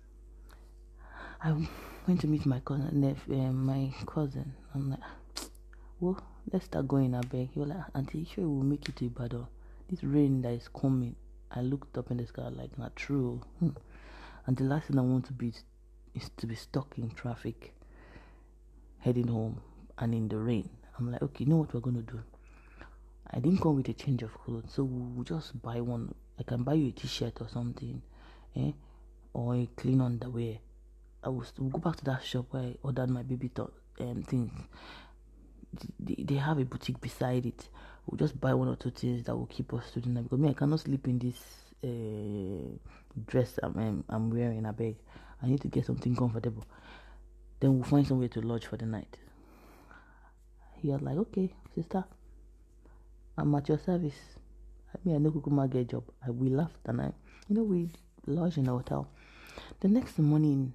Speaker 1: I went to meet my cousin. Uh, my cousin. I'm like, well, let's start going, I beg. He was like, Auntie, sure we'll make it to Ibadan. This rain that is coming. I looked up in the sky like, not true. Hmm. And the last thing I want to be is to be stuck in traffic. heading home and in the rain. I'm like, okay, you know what we're gonna do? I didn't come with a change of clothes, so we'll just buy one. I can buy you a t-shirt or something, eh? Or a clean underwear. I will we'll go back to that shop where I ordered my baby th- um, things. They, they have a boutique beside it. We'll just buy one or two things that will keep us to the night. Because me, I cannot sleep in this uh, dress I'm, um, I'm wearing. I beg. I need to get something comfortable. Then we'll find somewhere to lodge for the night. He was like, okay, sister, I'm at your service. I mean, I know Kukuma get a job. I we laughed and I, you know, we lodged in a hotel. The next morning,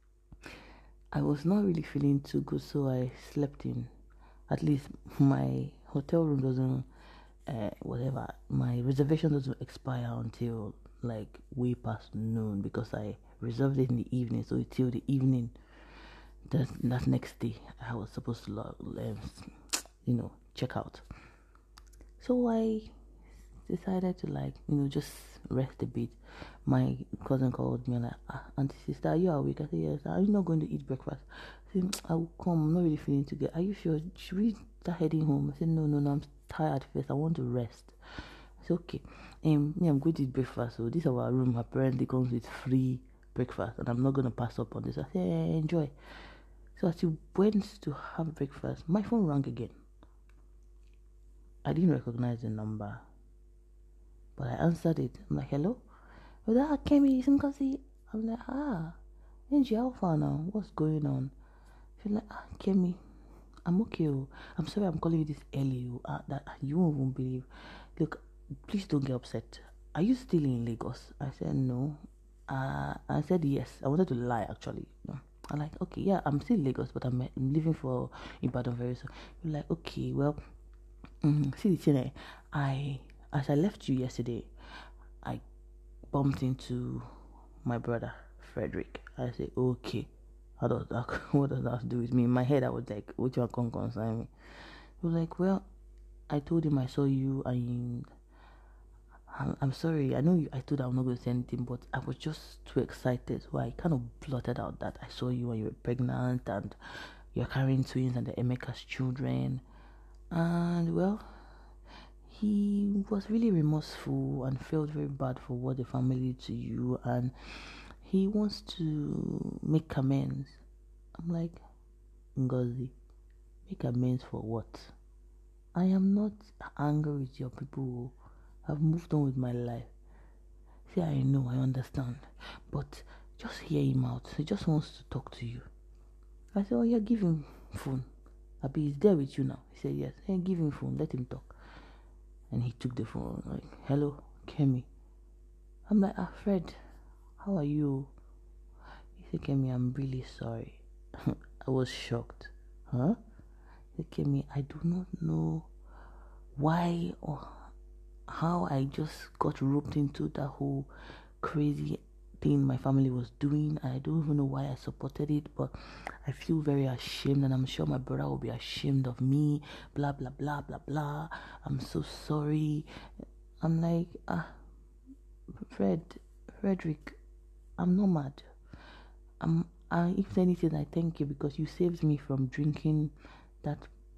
Speaker 1: I was not really feeling too good, so I slept in. At least my hotel room doesn't, uh, whatever, my reservation doesn't expire until like way past noon because I reserved it in the evening. So till the evening, that that next day, I was supposed to, log, um, you know, check out. So I decided to like, you know, just rest a bit. My cousin called me and like, ah, auntie sister, are you awake? I said, yes. Are you not going to eat breakfast? I said, I will come. I'm not really feeling too good. Are you sure? Should we start heading home? I said, no, no, no. I'm tired first. I want to rest. I said, okay. Um, yeah, I'm going to eat breakfast. So this is our room. Apparently comes with free breakfast, and I'm not going to pass up on this. I said, yeah, enjoy. So as we went to have breakfast, my phone rang again. I didn't recognize the number, but I answered it. I'm like, hello? Oh, that Kemi, Ngozi. I'm like, ah, Angie, how far now? What's going on? She's like, ah, Kemi, I'm okay. Oh. I'm sorry I'm calling you this early. Oh. Ah, that you won't even believe. Look, please don't get upset. Are you still in Lagos? I said, no. Uh, I said, yes. I wanted to lie, actually. No. I'm like, okay, yeah, I'm still in Lagos, but I'm, I'm leaving for Ibadan very soon. You're like, okay, well, mm-hmm. See the thing, I, as I left you yesterday, I bumped into my brother Frederick. I said, okay, how does that what does that have to do with me? In my head I was like, which one can concern me? He was like, well, I told him I saw you and I'm, I'm sorry, I know you, I told him I'm not going to say anything, but I was just too excited, so I kind of blurted out that I saw you and you were pregnant and you're carrying twins and the Emeka's children. And well, he was really remorseful and felt very bad for what the family did to you, and he wants to make amends. I'm like, Ngozi, make amends for what? I am not angry with your people. I've moved on with my life. See, I know, I understand, but just hear him out. He just wants to talk to you. I said, oh yeah, give him phone. Abi, he's there with you now. He said, yes. Hey, give him phone. Let him talk. And he took the phone, like, hello, Kemi. I'm like, ah, Fred, how are you? He said, Kemi, I'm really sorry. I was shocked. Huh? He said, Kemi, I do not know why or how I just got roped into that whole crazy thing my family was doing. I don't even know why I supported it, but I feel very ashamed, and I'm sure my brother will be ashamed of me. Blah blah blah blah blah. I'm so sorry. I'm like, ah, Fred, Frederick, I'm not mad. I'm, I, if anything, I thank you because you saved me from drinking that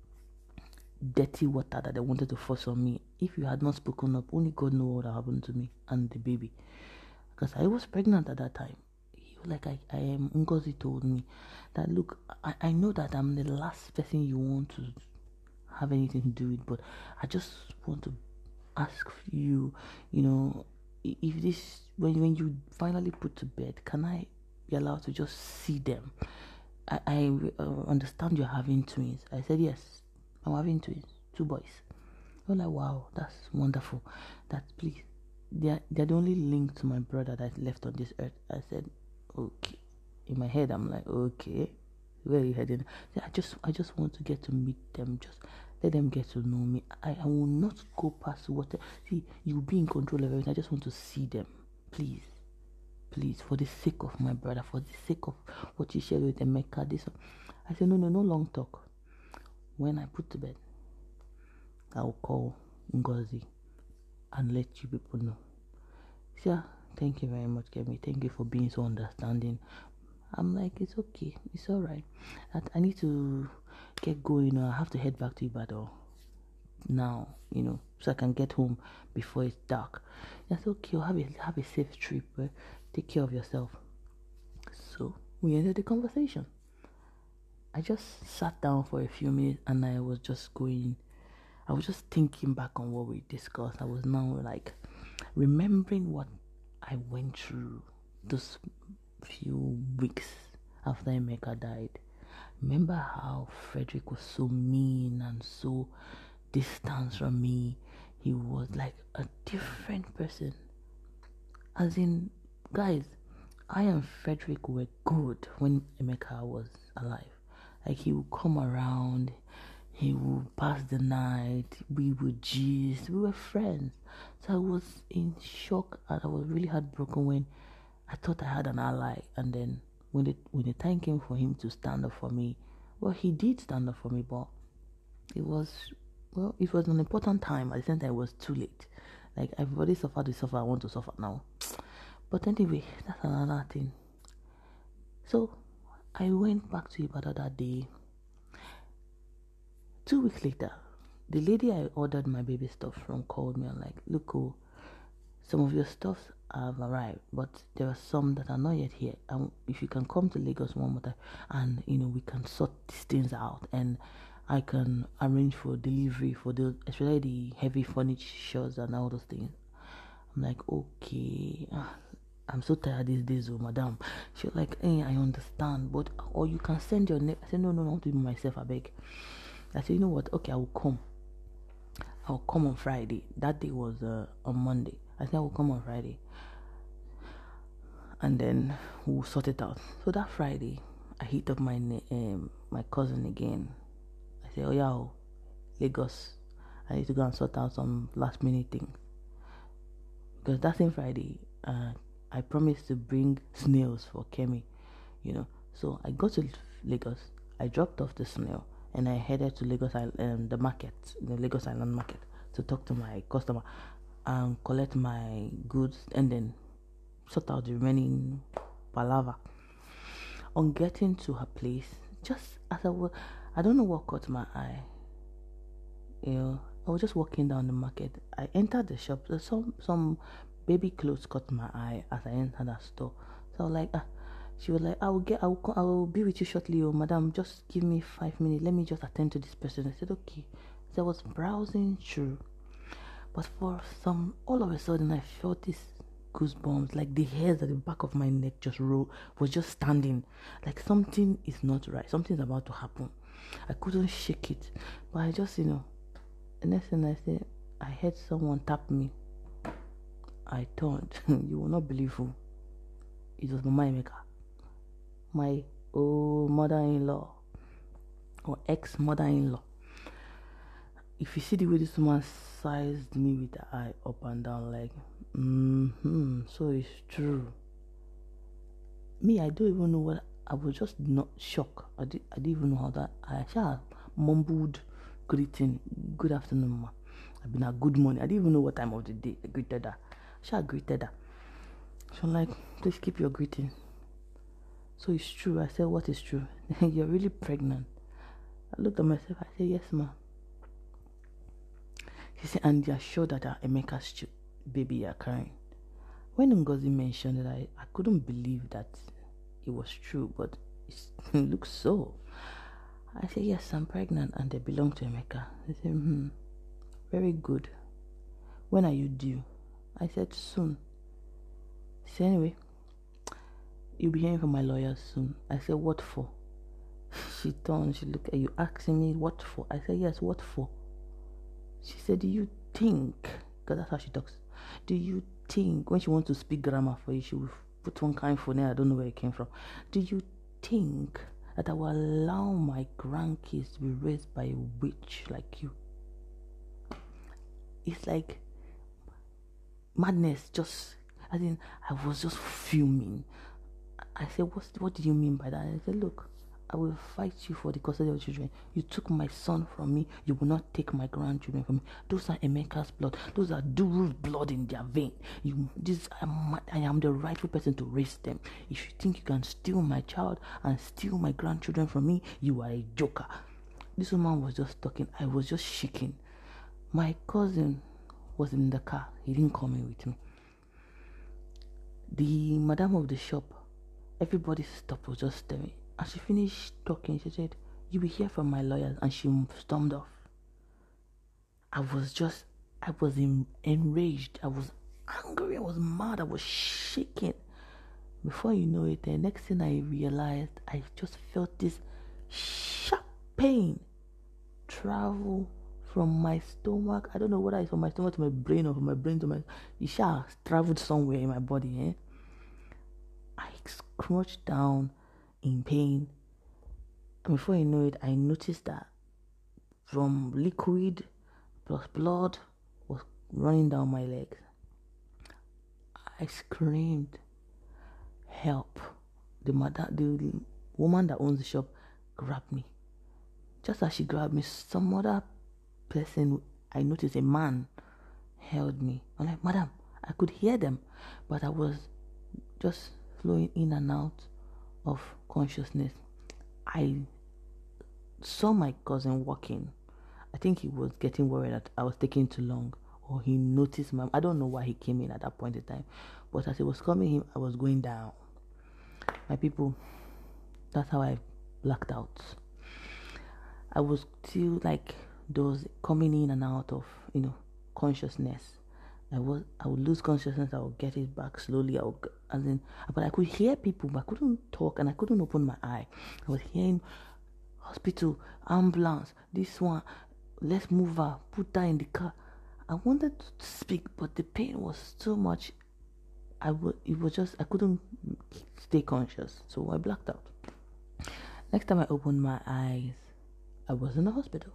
Speaker 1: dirty water that they wanted to force on me. If you had not spoken up, only God knows what happened to me and the baby. Because I was pregnant at that time. He was like, I, I am, Ngozi told me that, look, I, I know that I'm the last person you want to have anything to do with, but I just want to ask you, you know, if this, when, when you finally put to bed, can I be allowed to just see them? I, I uh, understand you're having twins. I said, yes, I'm having twins, two boys. You're like, wow, that's wonderful. That, please, they're, they're the only link to my brother that's left on this earth. I said, okay. In my head, I'm like, okay, where are you heading? I just, I just want to get to meet them. Just let them get to know me. I, I will not go past what. See, you'll be in control of everything. I just want to see them, please, please, for the sake of my brother, for the sake of what you shared with Emeka. This, I said, no, no, no long talk. When I put to bed, I'll call Ngozi and let you people know. Yeah, thank you very much, Kemi. Thank you for being so understanding. I'm like, it's okay, it's all right. I, I need to get going. I have to head back to Ibadan now, you know, so I can get home before it's dark. I said, okay, well, have a have a safe trip. Eh? Take care of yourself. So we ended the conversation. I just sat down for a few minutes and I was just going. I was just thinking back on what we discussed. I was now like remembering what I went through those few weeks after Emeka died. Remember how Frederick was so mean and so distant from me. He was like a different person. As in, guys, I and Frederick were good when Emeka was alive. Like, he would come around, he would pass the night, we would gist, we were friends. So I was in shock and I was really heartbroken when I thought I had an ally, and then when the when the time came for him to stand up for me, well, he did stand up for me, but it was well, it was an important time. At the same time, it was too late. Like, I've already suffered the suffer I want to suffer now. But anyway, that's another thing. So I went back to Ibadan that day. Two weeks later, the lady I ordered my baby stuff from called me and like, look, oh, some of your stuffs have arrived, but there are some that are not yet here. And if you can come to Lagos one more time, and you know we can sort these things out, and I can arrange for delivery for the especially the heavy furnitures and all those things. I'm like, okay. I'm so tired these days, oh madam. She was like, hey, I understand, but or you can send your name. I said, no, no, no, I want to do myself, I beg. I said, you know what? Okay, I will come. I'll come on Friday. That day was uh, on Monday. I said I will come on Friday, and then we'll sort it out. So that Friday, I hit up my um, my cousin again. I said, oh yeah, oh, Lagos. I need to go and sort out some last minute things, because that same Friday, uh, I promised to bring snails for Kemi, you know. So I got to Lagos. I dropped off the snail and I headed to Lagos um, the market, the Lagos Island market, to talk to my customer and collect my goods and then sort out the remaining palaver. On getting to her place, just as I was, I don't know what caught my eye. You know, I was just walking down the market. I entered the shop. So some some baby clothes caught my eye as I entered that store. So I was like, ah. She was like, I will get, I will, I will be with you shortly, oh madam. Just give me five minutes. Let me just attend to this person. I said, okay. So I was browsing through, but for some, all of a sudden, I felt this goosebumps, like the hairs at the back of my neck just roll, was just standing, like something is not right. Something's about to happen. I couldn't shake it, but I just, you know, the next thing I said, I heard someone tap me. I turned. You will not believe who. It was Mama Emeka, my old mother-in-law or ex-mother-in-law. If you see the way this woman sized me with the eye up and down, like, mm-hmm, so it's true. Me, I don't even know what, I was just not shocked. I, did, I didn't even know how that, I actually mumbled greeting, good afternoon, ma. I've been a good morning. I didn't even know what time of the day I greeted her. I actually greeted her. So I'm like, please keep your greeting. So it's true. I said, what is true? You're really pregnant. I looked at myself. I said, yes, ma. She said, and you're sure that uh, Emeka's ch- baby you're carrying? When Ngozi mentioned it, I, I couldn't believe that it was true, but it looks so. I said, yes, I'm pregnant and they belong to Emeka. They said, hmm, very good. When are you due? I said, soon. She said, anyway, you'll be hearing from my lawyer soon. I said, what for? She turned, she looked at you, asking me, what for? I said, yes, what for? She said, do you think, because that's how she talks, do you think, when she wants to speak grammar for you, she will put one kind for name, I don't know where it came from. Do you think that I will allow my grandkids to be raised by a witch like you? It's like madness, just, I think I was just fuming. I said, What's, what do you mean by that? I said, look, I will fight you for the custody of children. You took my son from me. You will not take my grandchildren from me. Those are Emeka's blood. Those are Duru's blood in their vein. You, this, I'm, I am the rightful person to raise them. If you think you can steal my child and steal my grandchildren from me, you are a joker. This woman was just talking. I was just shaking. My cousin was in the car. He didn't come in with me. The madam of the shop, everybody stopped, was just staring. As she finished talking, she said, "You will hear from my lawyers," and she stormed off. I was just, I was in, enraged. I was angry. I was mad. I was shaking. Before you know it, the next thing I realized, I just felt this sharp pain travel from my stomach. I don't know whether it's from my stomach to my brain or from my brain to my... It shall traveled somewhere in my body. Eh? I crouched down in pain, and before you know it, I noticed that from liquid plus blood was running down my legs. I screamed, "Help!" The mother, the woman that owns the shop, grabbed me. Just as she grabbed me, some other person, I noticed a man, held me. I'm like, "Madam," I could hear them, but I was just flowing in and out of consciousness. I saw my cousin walking. I think he was getting worried that I was taking too long, or he noticed my... I don't know why he came in at that point in time, but as he was coming in, I was going down. My people, that's how I blacked out. I was still like those coming in and out of, you know, consciousness. I was, I would lose consciousness. I would get it back slowly. I would, and then, but I could hear people, but I couldn't talk, and I couldn't open my eye. I was hearing hospital, ambulance, this one, let's move her, put her in the car. I wanted to speak, but the pain was so much. I would, it was just, I couldn't stay conscious, so I blacked out. Next time I opened my eyes, I was in the hospital.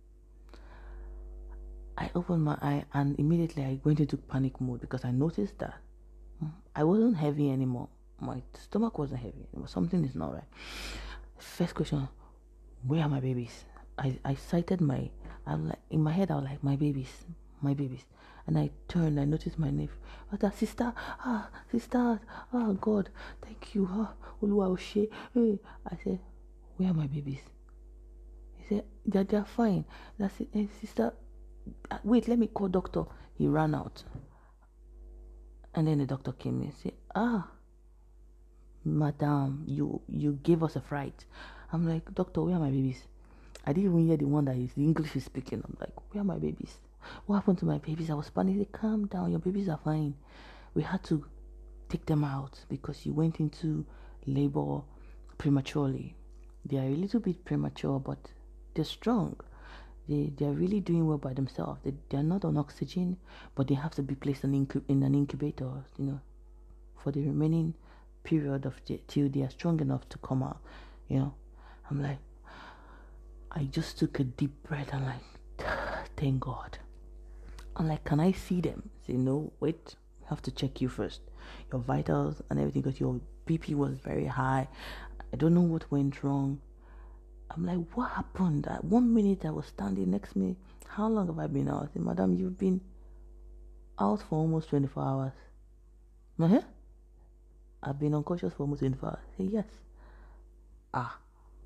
Speaker 1: I opened my eye and immediately I went into panic mode because I noticed that I wasn't heavy anymore. My stomach wasn't heavy anymore. Something is not right. First question, where are my babies? I, I cited my, I'm like, in my head I was like, my babies, my babies. And I turned, I noticed my nephew. I thought, sister, ah, sister, oh God, thank you. Ah, Oluwa, hey. I said, where are my babies? He said, they're, they're fine. That's it. Hey, sister, wait, let me call doctor. He ran out. And then the doctor came in and said, ah, madam, you, you gave us a fright. I'm like, doctor, where are my babies? I didn't even hear the one that is the English is speaking. I'm like, where are my babies? What happened to my babies? I was panicking. He said, calm down, your babies are fine. We had to take them out because you went into labor prematurely. They are a little bit premature, but they're strong. They they are really doing well by themselves. They they are not on oxygen, but they have to be placed in, incu- in an incubator, you know, for the remaining period of the, till they are strong enough to come out. You know, I'm like, I just took a deep breath. I'm like, thank God. I'm like, can I see them? Say, no, wait, we have to check you first. Your vitals and everything, because your B P was very high. I don't know what went wrong. I'm like, what happened? At one minute I was standing next to me. How long have I been out? I said, madam, you've been out for almost twenty-four hours. Uh-huh. I've been unconscious for almost twenty-four hours. I said, yes. Ah.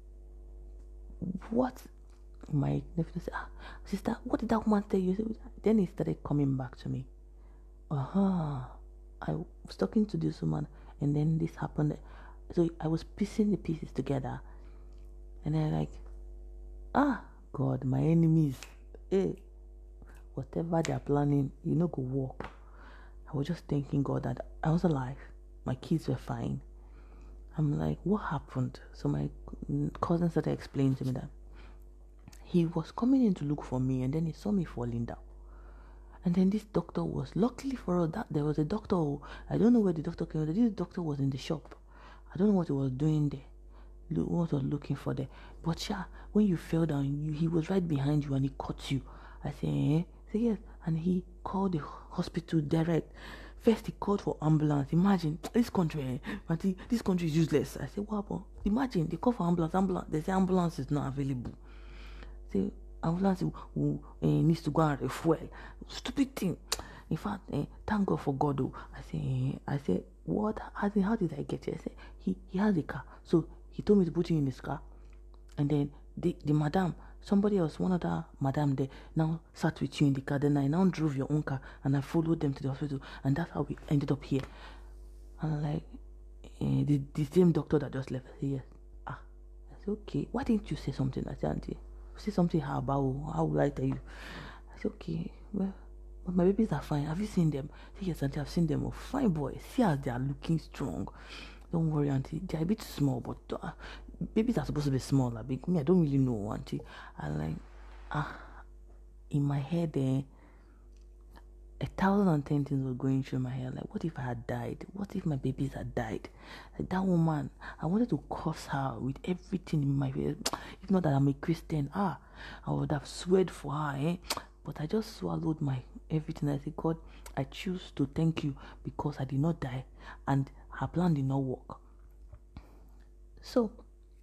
Speaker 1: What? My nephew said, ah, sister, what did that woman tell you? Then he started coming back to me. Uh-huh. I was talking to this woman, and then this happened. So I was piecing the pieces together. And then like, ah, God, my enemies, hey, whatever they're planning, you know, go walk. I was just thanking God that I was alive. My kids were fine. I'm like, what happened? So my cousin started explaining to me that he was coming in to look for me, and then he saw me falling down. And then this doctor was, luckily for us, that there was a doctor, who, I don't know where the doctor came from. This doctor was in the shop. I don't know what he was doing there. What was looking for there. But yeah, when you fell down, you, he was right behind you and he caught you. I said, eh? I said, yes. And he called the hospital direct. First, he called for ambulance. Imagine this country, eh, this country is useless. I said, what happened? Imagine they call for ambulance. Ambulance. They say ambulance is not available. Say ambulance who uh, needs to go and refuel. Stupid thing. In fact, eh, thank God for God. Oh. I say, eh, I said, what? I said, how did I get here? I said, he he has a car, so he told me to put you in his car, and then the the madam. Somebody else, one other madam there, now sat with you in the car. Then I now drove your own car and I followed them to the hospital. And that's how we ended up here. And I'm like, eh, the, the same doctor that just left. I said, yes. Ah. I said, okay. Why didn't you say something? I said, auntie, say something how about, how will I tell you? I said, okay. Well, but my babies are fine. Have you seen them? I said, yes, auntie, I've seen them. Oh, fine boys. See how they are looking strong. Don't worry, auntie. They're a bit small, but uh, babies are supposed to be small. Like, big. Me, I don't really know, auntie. I like, ah, in my head, eh, a thousand and ten things were going through my head. Like, what if I had died? What if my babies had died? Like, that woman, I wanted to curse her with everything in my face. If not that I'm a Christian, ah, I would have sweared for her, eh? But I just swallowed my everything. I said, God, I choose to thank you because I did not die and her plan did not work. So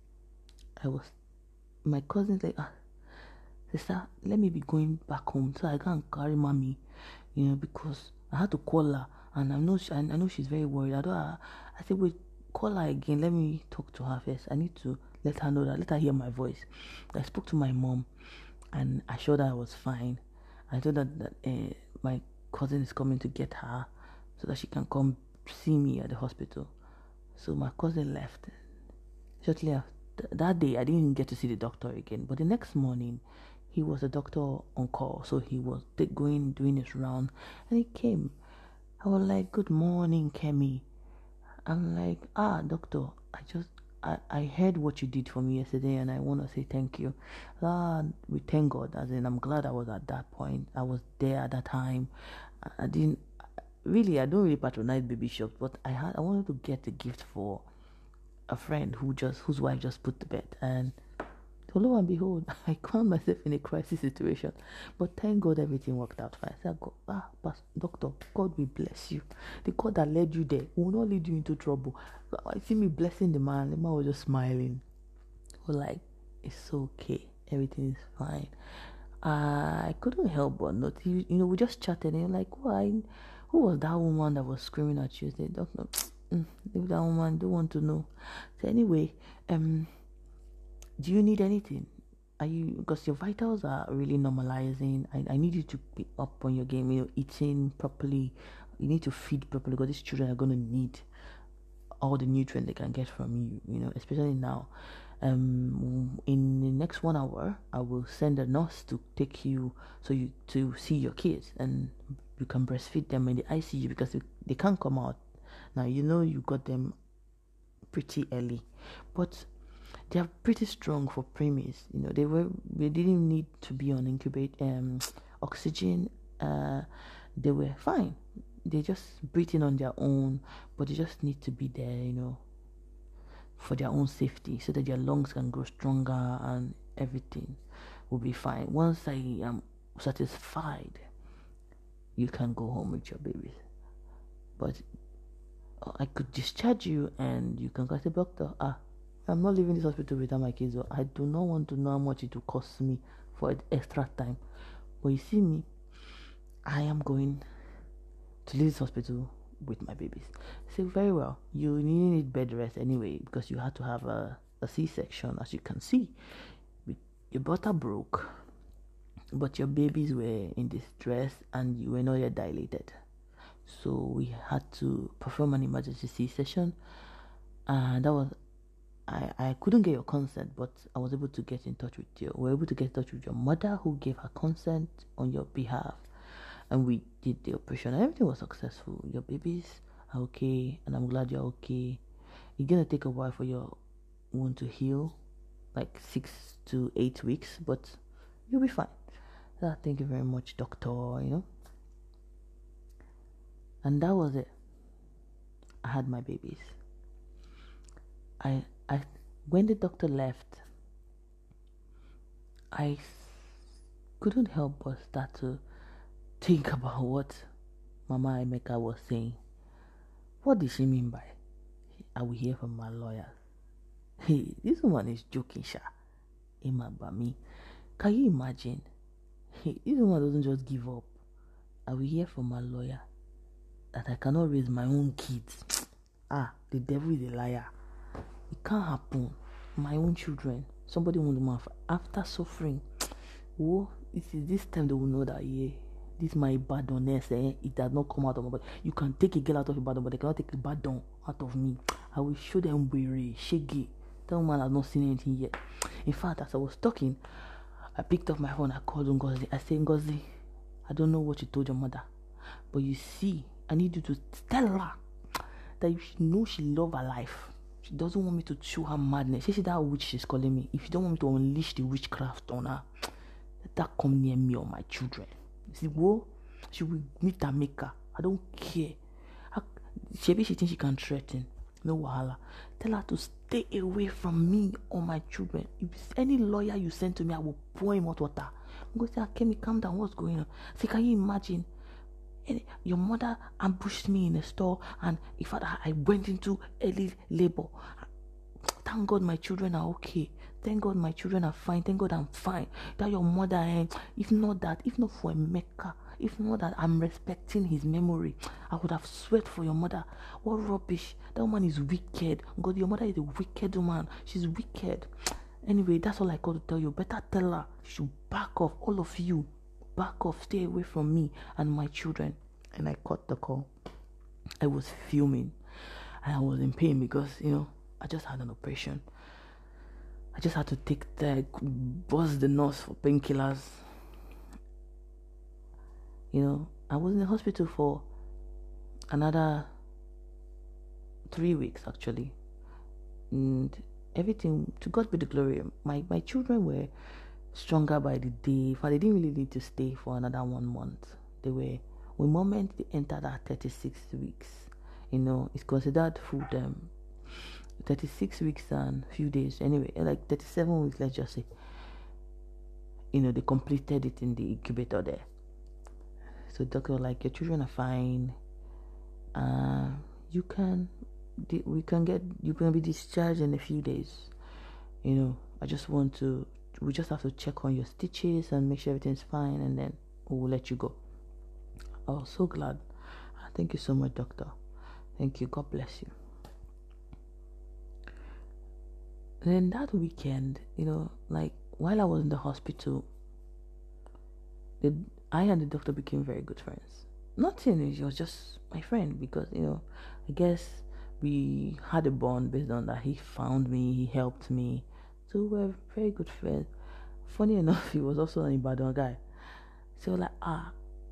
Speaker 1: I was, my cousin's like, ah, sister, let me be going back home so I can't carry mommy, you know, because I had to call her and I know she, I know she's very worried. I don't. I, I said, wait, call her again. Let me talk to her first. I need to let her know that. Let her hear my voice. I spoke to my mom and I showed her I was fine. I told her that uh, my cousin is coming to get her so that she can come see me at the hospital. So my cousin left. Shortly after that day, I didn't even get to see the doctor again. But the next morning, he was a doctor on call, so he was going doing his round, and he came. I was like, "Good morning, Kemi." I'm like, "Ah, doctor, I just I, I heard what you did for me yesterday, and I want to say thank you." Ah, we thank God. As in, I'm glad I was at that point. I was there at that time. I, I didn't really. I don't really patronize baby shops, but I had. I wanted to get a gift for a friend who just whose wife just put to bed, and so lo and behold, I found myself in a crisis situation. But thank God everything worked out fine. I said, God, ah, Pastor, doctor, God will bless you. The God that led you there will not lead you into trouble. I see me blessing the man. The man was just smiling. We're like, it's okay. Everything is fine. Uh, I couldn't help but notice, you, you know, we just chatted and you're like, why? Who was that woman that was screaming at you? I said, doctor, mm, leave that woman, don't want to know. So anyway, um, do you need anything? Are you, because your vitals are really normalizing. I, I need you to be up on your game, you know, eating properly. You need to feed properly because these children are going to need all the nutrients they can get from you, you know, especially now. Um, in the next one hour, I will send a nurse to take you so you to see your kids and you can breastfeed them in the I C U because they, they can't come out. Now, you know, you got them pretty early, but they are pretty strong for preemies. You know, they were they didn't need to be on incubate um oxygen. Uh, they were fine. They just breathing on their own, but they just need to be there, you know, for their own safety, so that their lungs can grow stronger and everything will be fine. Once I am satisfied, you can go home with your babies. But I could discharge you, and you can go say, doctor, ah. I'm not leaving this hospital without my kids. I do not want to know how much it will cost me for extra time. But you see me, I am going to leave this hospital with my babies. I say, very well, you need bed rest anyway because you had to have a, a C-section, as you can see. Your butter broke, but your babies were in distress and you were not yet dilated. So we had to perform an emergency C-section, and that was I, I couldn't get your consent, but I was able to get in touch with you. We were able to get in touch with your mother, who gave her consent on your behalf, and we did the operation. And everything was successful. Your babies are okay, and I'm glad you're okay. It's gonna take a while for your wound to heal, like six to eight weeks, but you'll be fine. So thank you very much, doctor. You know, and that was it. I had my babies. I. I, when the doctor left, I couldn't help but start to think about what Mama Emeka was saying. What did she mean by, I will hear from my lawyer? Hey, this woman is joking, sha. Emma Bami. Can you imagine? Hey, this woman doesn't just give up. I will hear from my lawyer that I cannot raise my own kids. Ah, the devil is a liar. It can't happen. My own children. Somebody won't do after suffering. Oh, it is this time they will know that, yeah, this my badness, eh? It does not come out of my body. You can take a girl out of a bad, but they cannot take a bad down out of me. I will show them weary, shaggy. That woman has not seen anything yet. In fact, as I was talking, I picked up my phone. I called Ngozi. I said, Ngozi, I don't know what you told your mother, but you see, I need you to tell her that you should know she loves her life. She doesn't want me to show her madness. She said that witch she's calling me. If you don't want me to unleash the witchcraft on her, let that come near me or my children. You see, whoa, she will meet her maker. I don't care. Maybe she thinks she can threaten. No wahala. Tell her to stay away from me or my children. If any lawyer you send to me, I will pour him hot water. I'm going to say, Kemi, calm down. What's going on? See, can you imagine? Your mother ambushed me in a store, and in fact, I went into early labor. Thank God my children are okay. Thank God my children are fine. Thank God I'm fine. That your mother, eh, if not that, if not for Emeka, if not that I'm respecting his memory, I would have sweat for your mother. What rubbish. That woman is wicked. God, your mother is a wicked woman. She's wicked. Anyway, that's all I got to tell you. Better tell her she should back off. All of you, back off. Stay away from me and my children. And I cut the call. I was fuming. And I was in pain because, you know, I just had an operation. I just had to take the, buzz the nurse for painkillers. You know, I was in the hospital for another three weeks actually. And everything, to God be the glory. My, my children were stronger by the day. But they didn't really need to stay for another one month. They were, the moment they entered that thirty-six weeks, you know, it's considered full term. thirty-six weeks and few days. Anyway, like thirty-seven weeks, let's just say. You know, they completed it in the incubator there. So the doctor was like, your children are fine. Uh, you can, we can get, you can be discharged in a few days. You know, I just want to, we just have to check on your stitches and make sure everything's fine, and then we'll let you go. I was so glad. Thank you so much, doctor. Thank you. God bless you. And then that weekend, you know, like while I was in the hospital, the I and the doctor became very good friends. Nothing, he was just my friend because, you know, I guess we had a bond based on that. He found me, he helped me. So we were very good friends. Funny enough, he was also an Ibadan guy. So like, ah,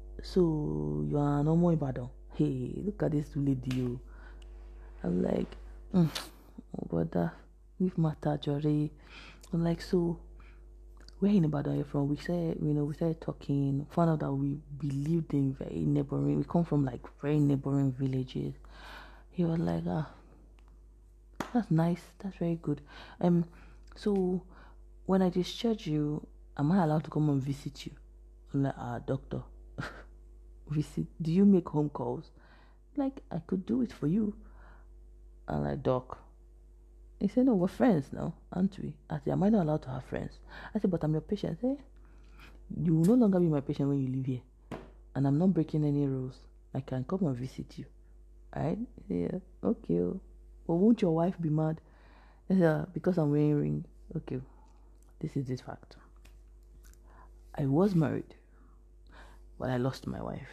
Speaker 1: so you are no more Ibadan. Hey, look at this lady. You. I'm like, mm, oh, brother, leave matter, Jory. I'm like, so where in Ibadan are you from? We said, you know, we started talking, found out that we, we lived in very neighboring, we come from like very neighboring villages. He was like, ah, that's nice, that's very good. Um, so when I discharge you, am I allowed to come and visit you? I'm like, ah, doctor, visit, do you make home calls? Like, I could do it for you. I'm like, doc. He said, no, we're friends now, aren't we? I said, am I not allowed to have friends? I said, but I'm your patient. Hey, you will no longer be my patient when you live here. And I'm not breaking any rules. I can come and visit you. Alright? Yeah, okay. But won't your wife be mad? I said, because I'm wearing a ring. Okay, this is this fact. I was married, but I lost my wife.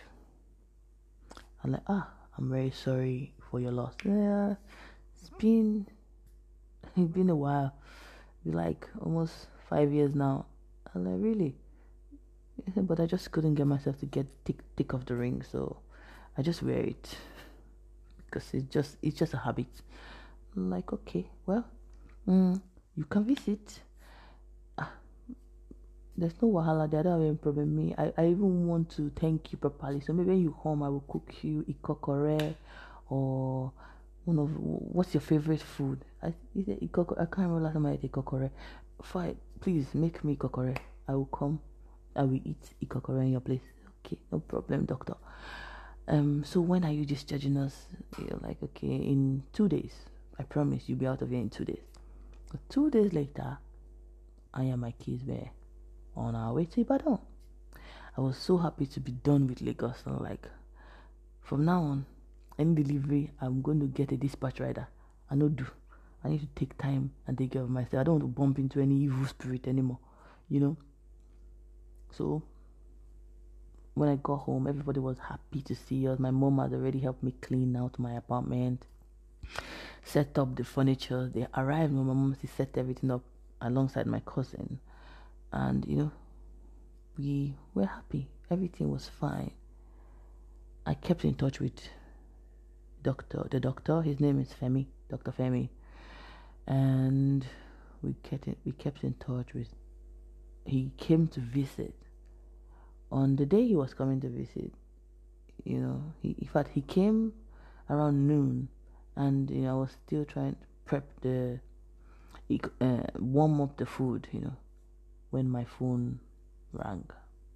Speaker 1: I'm like, ah, I'm very sorry for your loss. Yeah, it's been... It's been a while. It's like almost five years now. I'm like, really? But I just couldn't get myself to get thick, thick of the ring, so I just wear it because it's just it's just a habit. I'm like, okay, well, mm, you can visit. Ah, there's no wahala there. I don't have any problem. Me, I, I even want to thank you properly. So maybe when you come, I will cook you ikokore or one of what's your favorite food? I I can't remember last time I ate ikokore. Fine, please make me ikokore. I will come. I will eat ikokore in your place. Okay, no problem, doctor. Um, so when are you discharging us? You're like, okay, in two days. I promise you'll be out of here in two days. But two days later, I and my kids were on our way to Ibadan. I was so happy to be done with Lagos. And like, from now on, any delivery, I'm going to get a dispatch rider. I know do. I need to take time and take care of myself. I don't want to bump into any evil spirit anymore, you know. So when I got home, everybody was happy to see us. My mom had already helped me clean out my apartment, set up the furniture. They arrived when my mom set everything up alongside my cousin. And, you know, we were happy. Everything was fine. I kept in touch with doctor. The doctor, his name is Femi, Doctor Femi. And we kept in, we kept in touch with, he came to visit. On the day he was coming to visit, you know, he, in fact, he came around noon, and you know, I was still trying to prep the, uh, warm up the food, you know, when my phone rang.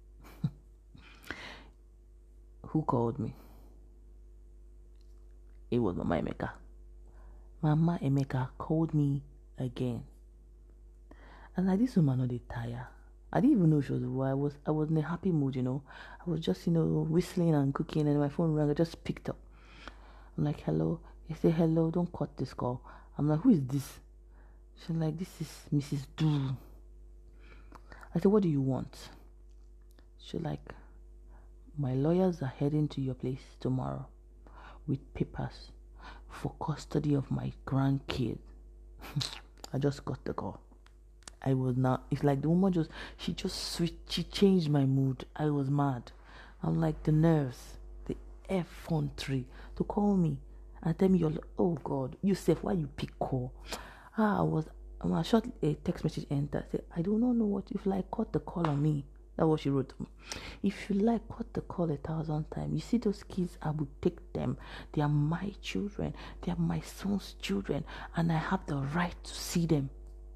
Speaker 1: Who called me? It was Mama Emeka. Mama Emeka called me again. And like, this woman not dey tire. I didn't even know she was why I was I was in a happy mood, you know. I was just, you know, whistling and cooking, and my phone rang. I just picked up. I'm like, hello. He said, hello, don't cut this call. I'm like, who is this? She's like, this is Missus Do. I said, what do you want? She's like, my lawyers are heading to your place tomorrow with papers for custody of my grandkid. I just got the call. I was not, it's like the woman just, she just switched, she changed my mood. I was mad. I'm like, the nerves, the effrontery to call me and tell me, you're, oh God, Yusuf, why you pick call? Ah, I was, I shot a text message enter. I said, I do not know what, if like cut the call on me. That's what she wrote to me. If you like, cut the call a thousand times. You see those kids, I would take them. They are my children. They are my son's children. And I have the right to see them.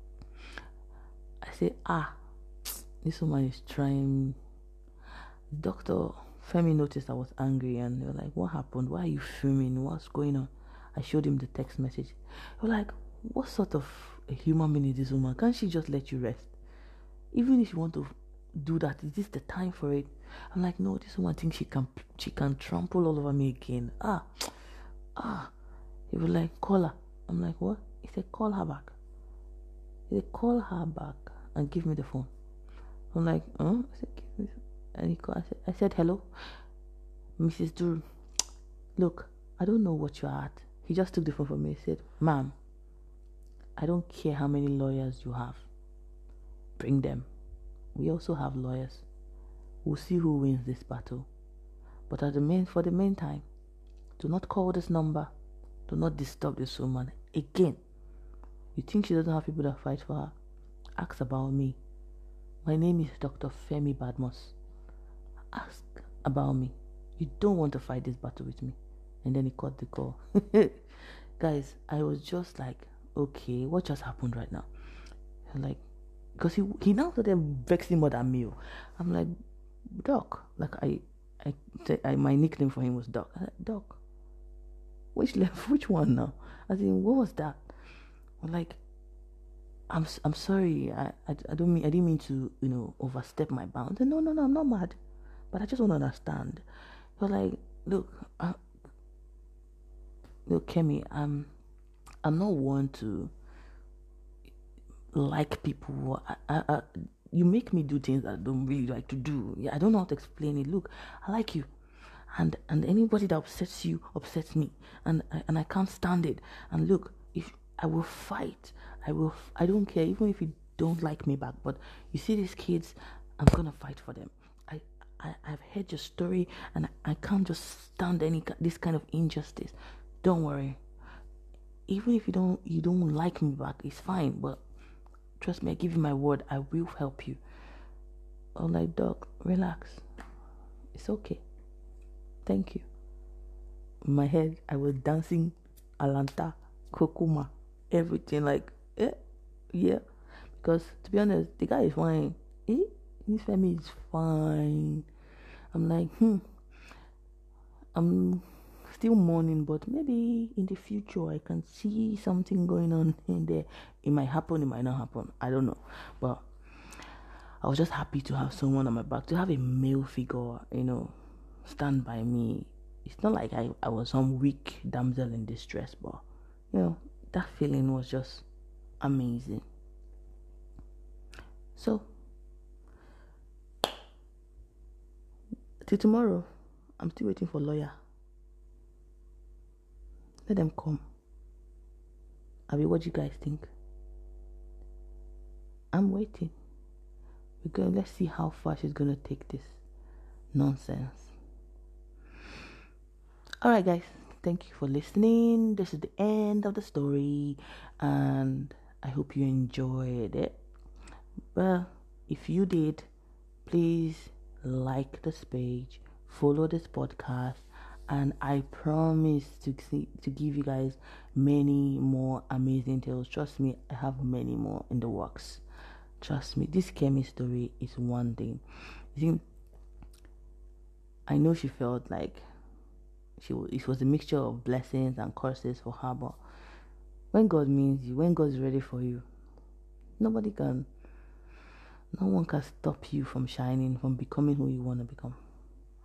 Speaker 1: I said, ah, this woman is trying. Doctor Femi noticed I was angry, and they were like, what happened? Why are you filming? What's going on? I showed him the text message. They were like, what sort of a human being is this woman? Can't she just let you rest? Even if you want to do that, is this the time for it? I'm like, no, this woman thinks she can she can trample all over me again. Ah, ah. He was like, call her. I'm like, what? He said, call her back. He said, call her back and give me the phone. I'm like, huh? I said, give me the and he called, I said, I said, hello, Missus Duru. Look, I don't know what you're at. He just took the phone from me. He said, ma'am, I don't care how many lawyers you have. Bring them. We also have lawyers. We'll see who wins this battle. But at the main, for the meantime, do not call this number. Do not disturb this woman again. You think she doesn't have people that fight for her? Ask about me. My name is Doctor Femi Badmus. Ask about me. You don't want to fight this battle with me. And then he cut the call. Guys, I was just like, okay, what just happened right now? Like, because he he now started vexing more than me. I'm like, Doc. Like I, I, I my nickname for him was Doc. I like, Doc. Which left? Which one now? I think, what was that? I'm like, I'm I'm sorry. I, I I don't mean I didn't mean to you know overstep my bounds. No no no I'm not mad, but I just want to understand. He was like, look, I, look, Kemi, I'm I'm not one to like people. I, I, I, you make me do things that I don't really like to do. Yeah, I don't know how to explain it. Look, I like you, and and anybody that upsets you upsets me, and and I can't stand it. And look, if I will fight, I will. I don't care, even if you don't like me back. But you see these kids, I'm gonna fight for them. I I I've heard your story, and I, I can't just stand any this kind of injustice. Don't worry. Even if you don't you don't like me back, it's fine. But trust me, I give you my word, I will help you. I'm like, Doc, relax. It's okay. Thank you. In my head, I was dancing Alanta, Kokuma, everything like, eh, yeah. Because to be honest, the guy is fine. Eh? His family is fine. I'm like, hmm. I'm still mourning, but maybe in the future I can see something going on in there. It might happen, it might not happen. I don't know. But I was just happy to have someone on my back, to have a male figure, you know, stand by me. It's not like I, I was some weak damsel in distress, but you know, that feeling was just amazing. So till tomorrow, I'm still waiting for lawyer. Let them come. I mean, what do you guys think? I'm waiting. We're going. Let's see how far she's gonna take this nonsense. All right, guys. Thank you for listening. This is the end of the story, and I hope you enjoyed it. Well, if you did, please like this page, follow this podcast, and I promise to see, to give you guys many more amazing tales. Trust me, I have many more in the works. Trust me, this Kemi story is one thing. You see, I know she felt like she it was a mixture of blessings and curses for her, but when God means you, when God is ready for you, nobody can, no one can stop you from shining, from becoming who you want to become.